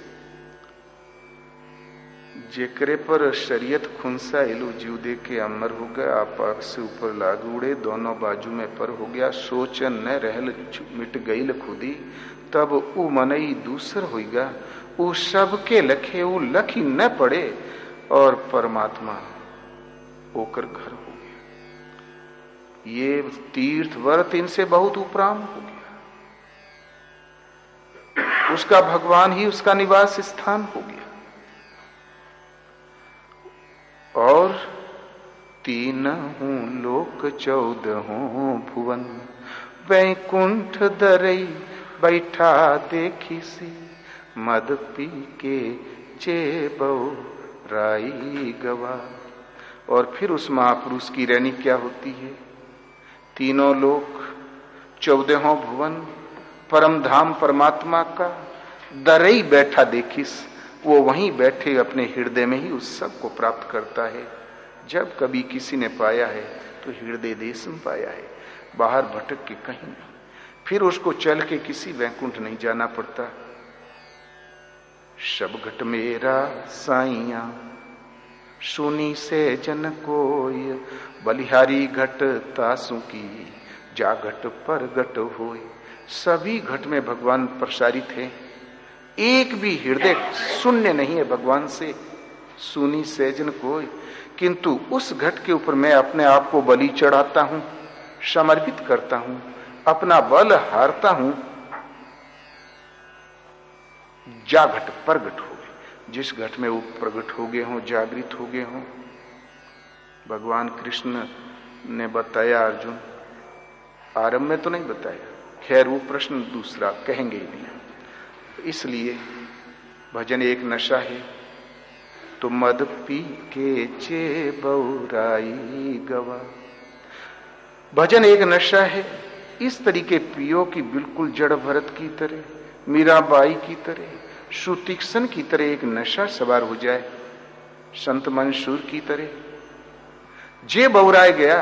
जेकरे पर शरीयत खुनसा एलो जीव दे के अमर हो गया, आपाक से ऊपर लाग उड़े, दोनों बाजू में पर हो गया, सोचन न रहल मिट गईल खुदी, तब ऊ मनई दूसर होगा, ऊ सबके लखे ऊ लखी न पड़े, और परमात्मा होकर घर हो गया। ये तीर्थ व्रत इनसे बहुत उपराम हो गया, उसका भगवान ही उसका निवास स्थान हो गया। और 3 लोक 14 भुवन, वैकुंठ दरई बैठा देखी सी, मद पी के चेबो राई गवा। और फिर उस महापुरुष की रैनी क्या होती है? 3 लोक 14 भुवन, परम धाम परमात्मा का दरई बैठा देखिस, वो वहीं बैठे अपने हृदय में ही उस सब को प्राप्त करता है। जब कभी किसी ने पाया है तो हृदय देश में पाया है, बाहर भटक के कहीं नहीं। फिर उसको चल के किसी वैकुंठ नहीं जाना पड़ता। शब घट मेरा साइया सुनी से जन कोय, बलिहारी घट तासु की जा घट पर घट होय। सभी घट में भगवान प्रसारित है, एक भी हृदय शून्य नहीं है भगवान से, सुनी सहजन कोई। किंतु उस घट के ऊपर मैं अपने आप को बलि चढ़ाता हूं, समर्पित करता हूं, अपना बल हारता हूं। जा घट प्रगट हो गए, जिस घट में वो प्रगट हो गए हों, जागृत हो गए हों। भगवान कृष्ण ने बताया अर्जुन, आरंभ में तो नहीं बताया, खैर वो प्रश्न दूसरा कहेंगे ही नहीं। इसलिए भजन एक नशा है, तो मद पी के चे बौराई गवा। भजन एक नशा है, इस तरीके पियो कि बिल्कुल जड़ भरत की तरह, मीराबाई की तरह, सुतीक्ष्ण की तरह एक नशा सवार हो जाए, संत मंसूर की तरह। जे बौराए गया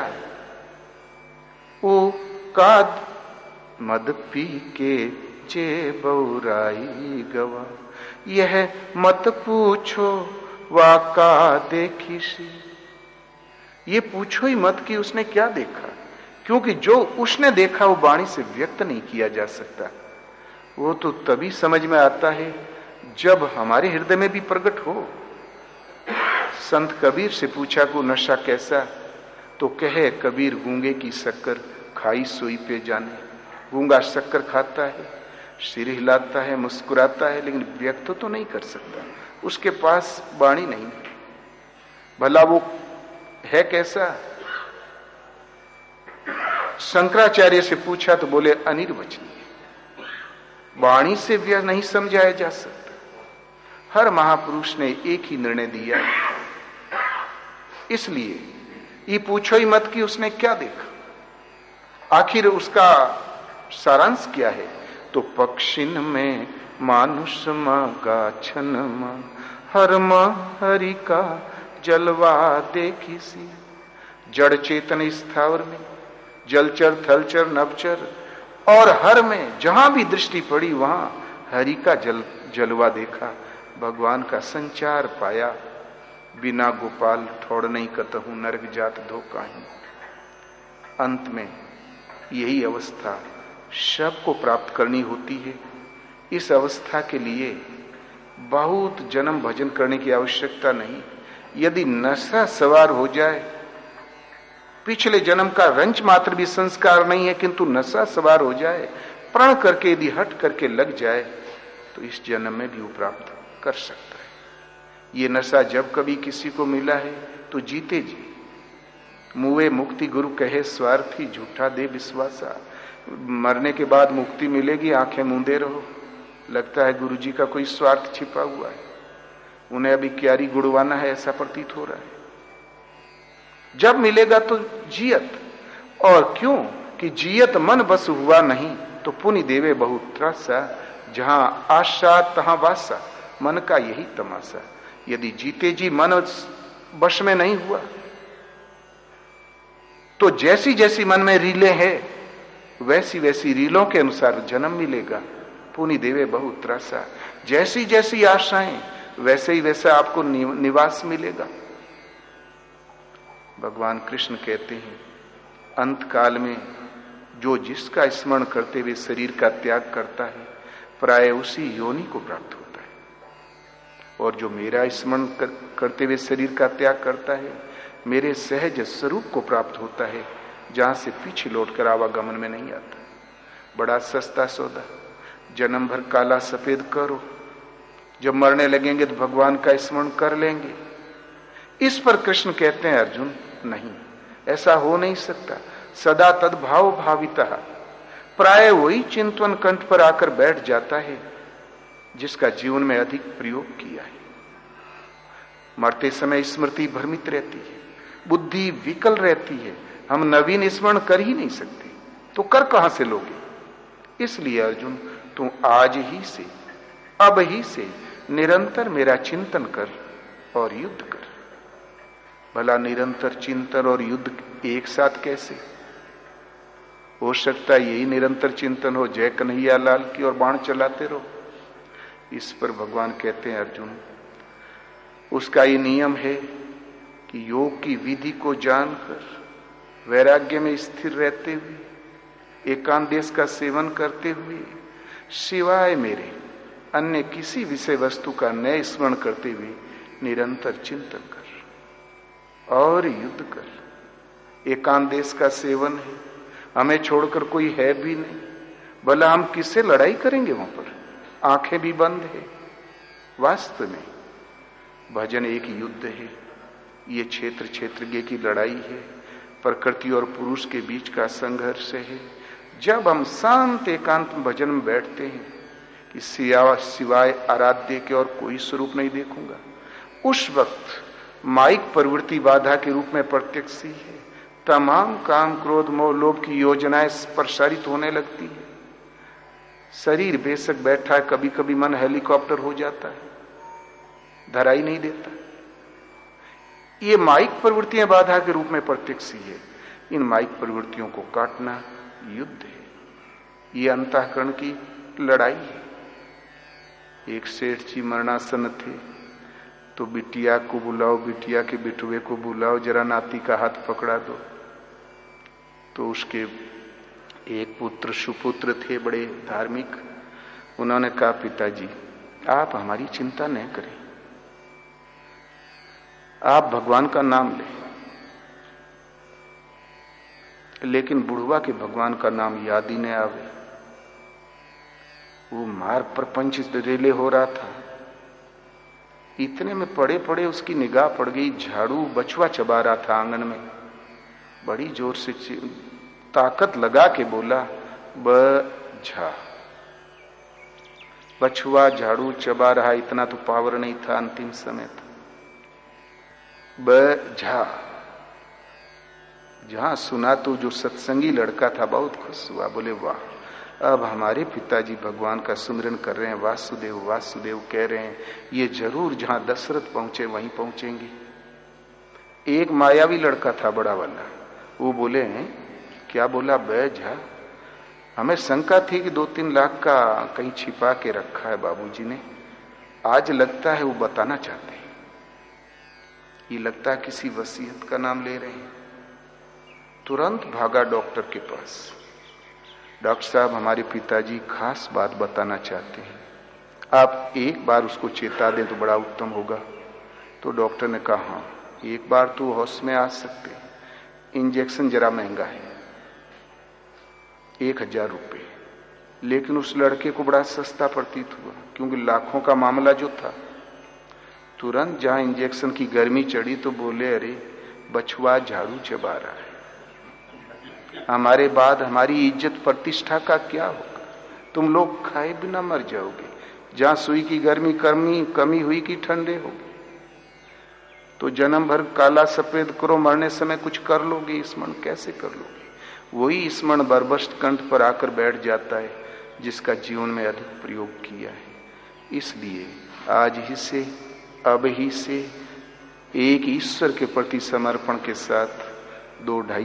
वो काद मद पी के जे बौराई गवा। यह मत पूछो वाका देखी सी, ये पूछो ही मत कि उसने क्या देखा, क्योंकि जो उसने देखा वो वाणी से व्यक्त नहीं किया जा सकता। वो तो तभी समझ में आता है जब हमारे हृदय में भी प्रकट हो। संत कबीर से पूछा को नशा कैसा, तो कहे कबीर गूंगे की शक्कर खाई सोई पे जाने। गूंगा शक्कर खाता है, सिर हिलाता है, मुस्कुराता है, लेकिन व्यक्त तो नहीं कर सकता, उसके पास वाणी नहीं। भला वो है कैसा? शंकराचार्य से पूछा तो बोले अनिर्वचनीय, वाणी से व्यक्त नहीं समझाया जा सकता। हर महापुरुष ने एक ही निर्णय दिया, इसलिए ये पूछो ही मत कि उसने क्या देखा। आखिर उसका सारांश क्या है? तो पक्षिन में मानुष गाछन हर हरि का जलवा देखी सी। जड़ चेतन स्थावर में, जलचर थलचर नभचर और हर में जहां भी दृष्टि पड़ी वहां हरि का जलवा देखा, भगवान का संचार पाया। बिना गोपाल ठोड़ नहीं कतहूं नरक जात धोखा ही। अंत में यही अवस्था सबको प्राप्त करनी होती है। इस अवस्था के लिए बहुत जन्म भजन करने की आवश्यकता नहीं। यदि नशा सवार हो जाए, पिछले जन्म का रंच मात्र भी संस्कार नहीं है, किंतु नशा सवार हो जाए, प्रण करके यदि हट करके लग जाए, तो इस जन्म में भी वो प्राप्त कर सकता है। ये नशा जब कभी किसी को मिला है तो जीते जी। मुए मुक्ति गुरु कहे स्वार्थी, झूठा दे विश्वासा। मरने के बाद मुक्ति मिलेगी, आंखें मूंदे रहो, लगता है गुरु जी का कोई स्वार्थ छिपा हुआ है, उन्हें अभी क्यारी गुड़वाना है, ऐसा प्रतीत हो रहा है। जब मिलेगा तो जियत, और क्यों कि जियत मन बस हुआ नहीं, तो पुनि देवे बहुत त्रासा। जहां आशा तहां वासा, मन का यही तमाशा। यदि जीते जी मन वश में नहीं हुआ, तो जैसी जैसी मन में रीलें हैं, वैसी वैसी रीलों के अनुसार जन्म मिलेगा। पुनि देवे बहुत त्रासा। जैसी जैसी आशाएं, वैसे ही वैसा आपको निवास मिलेगा। भगवान कृष्ण कहते हैं, अंत काल में जो जिसका स्मरण करते हुए शरीर का त्याग करता है, प्राय उसी योनि को प्राप्त होता है। और जो मेरा स्मरण करते हुए शरीर का त्याग करता है, मेरे सहज स्वरूप को प्राप्त होता है, जहां से पीछे लौटकर आवागमन में नहीं आता। बड़ा सस्ता सौदा, जन्म भर काला सफेद करो, जब मरने लगेंगे तो भगवान का स्मरण कर लेंगे। इस पर कृष्ण कहते हैं, अर्जुन नहीं, ऐसा हो नहीं सकता। सदा तद्भाव भाविता, प्राय वही चिंतन कंठ पर आकर बैठ जाता है जिसका जीवन में अधिक प्रयोग किया है। मरते समय स्मृति भ्रमित रहती है, बुद्धि विकल रहती है, हम नवीन स्मरण कर ही नहीं सकते, तो कर कहां से लोगे? इसलिए अर्जुन, तू आज ही से, अब ही से निरंतर मेरा चिंतन कर और युद्ध कर। भला निरंतर चिंतन और युद्ध एक साथ कैसे हो सकता है? यही निरंतर चिंतन हो, जय कन्हैया लाल की, और बाण चलाते रहो। इस पर भगवान कहते हैं, अर्जुन उसका ये नियम है कि योग की विधि को जानकर, वैराग्य में स्थिर रहते हुए, एकांत देश का सेवन करते हुए, सिवाय मेरे अन्य किसी विषय वस्तु का नए स्मरण करते हुए निरंतर चिंतन कर और युद्ध कर। एकांत देश का सेवन है, हमें छोड़कर कोई है भी नहीं, भला हम किससे लड़ाई करेंगे वहां पर? आंखें भी बंद है। वास्तव में भजन एक युद्ध है, ये क्षेत्र क्षेत्रज्ञ की लड़ाई है, प्रकृति और पुरुष के बीच का संघर्ष है। जब हम शांत एकांत में भजन में बैठते हैं कि सिवाय आराध्य के और कोई स्वरूप नहीं देखूंगा, उस वक्त माइक प्रवृत्ति बाधा के रूप में प्रत्यक्ष ही है। तमाम काम क्रोध मोह लोभ की योजनाएं प्रसारित होने लगती है। शरीर बेशक बैठा है, कभी कभी मन हेलीकॉप्टर हो जाता है, धरा ही नहीं देता। ये माइक प्रवृत्तियां बाधा के रूप में प्रत्यक्ष ही है। इन माइक प्रवृत्तियों को काटना युद्ध है, ये अंतःकरण की लड़ाई है। एक सेठ जी मरणासन थे, तो बिटिया को बुलाओ, बिटिया के बिटुए को बुलाओ, जरा नाती का हाथ पकड़ा दो। तो उसके एक पुत्र सुपुत्र थे बड़े धार्मिक, उन्होंने कहा पिताजी आप हमारी चिंता न करें, आप भगवान का नाम लें। लेकिन बुढ़वा के भगवान का नाम याद ही नहीं आवे। वो मार प्रपंच रेले हो रहा था। इतने में पड़े पड़े उसकी निगाह पड़ गई, झाड़ू बछुआ चबा रहा था आंगन में। बड़ी जोर से ताकत लगा के बोला बझा। बछुआ झाड़ू चबा रहा, इतना तो पावर नहीं था, अंतिम समय था। बझा। जहां सुना तो जो सत्संगी लड़का था बहुत खुश हुआ, बोले वाह, अब हमारे पिताजी भगवान का सुमिरन कर रहे हैं, वासुदेव वासुदेव कह रहे हैं, ये जरूर जहां दशरथ पहुंचे वहीं पहुंचेंगे। एक मायावी लड़का था बड़ा वाला, वो बोले क्या बोला बझा। हमें शंका थी कि 2-3 लाख का कहीं छिपा के रखा है बाबूजी ने, आज लगता है वो बताना चाहते हैं। ये लगता है किसी वसीयत का नाम ले रहे हैं। तुरंत भागा डॉक्टर के पास, डॉक्टर साहब हमारे पिताजी खास बात बताना चाहते हैं, आप एक बार उसको चेता दें तो बड़ा उत्तम होगा। तो डॉक्टर ने कहा हाँ, एक बार तो होश में आ सकते, इंजेक्शन जरा महंगा है 1000 रुपये, लेकिन उस लड़के को बड़ा सस्ता प्रतीत हुआ, क्योंकि लाखों का मामला जो था। तुरंत जहां इंजेक्शन की गर्मी चढ़ी तो बोले अरे बछुआ झाड़ू चबा रहा है, हमारे बाद हमारी इज्जत प्रतिष्ठा का क्या होगा, तुम लोग खाए बिना मर जाओगे। जहां सुई की गर्मी कमी हुई कि ठंडे हो गए, तो जन्म भर काला सफेद करो, मरने समय कुछ कर लोगे, स्मरण कैसे कर लोगे। वही स्मरण बरबस्ट कंठ पर आकर बैठ जाता है जिसका जीवन में अधिक प्रयोग किया है। इसलिए आज ही से, अब ही से एक ईश्वर के प्रति समर्पण के साथ 2-2.5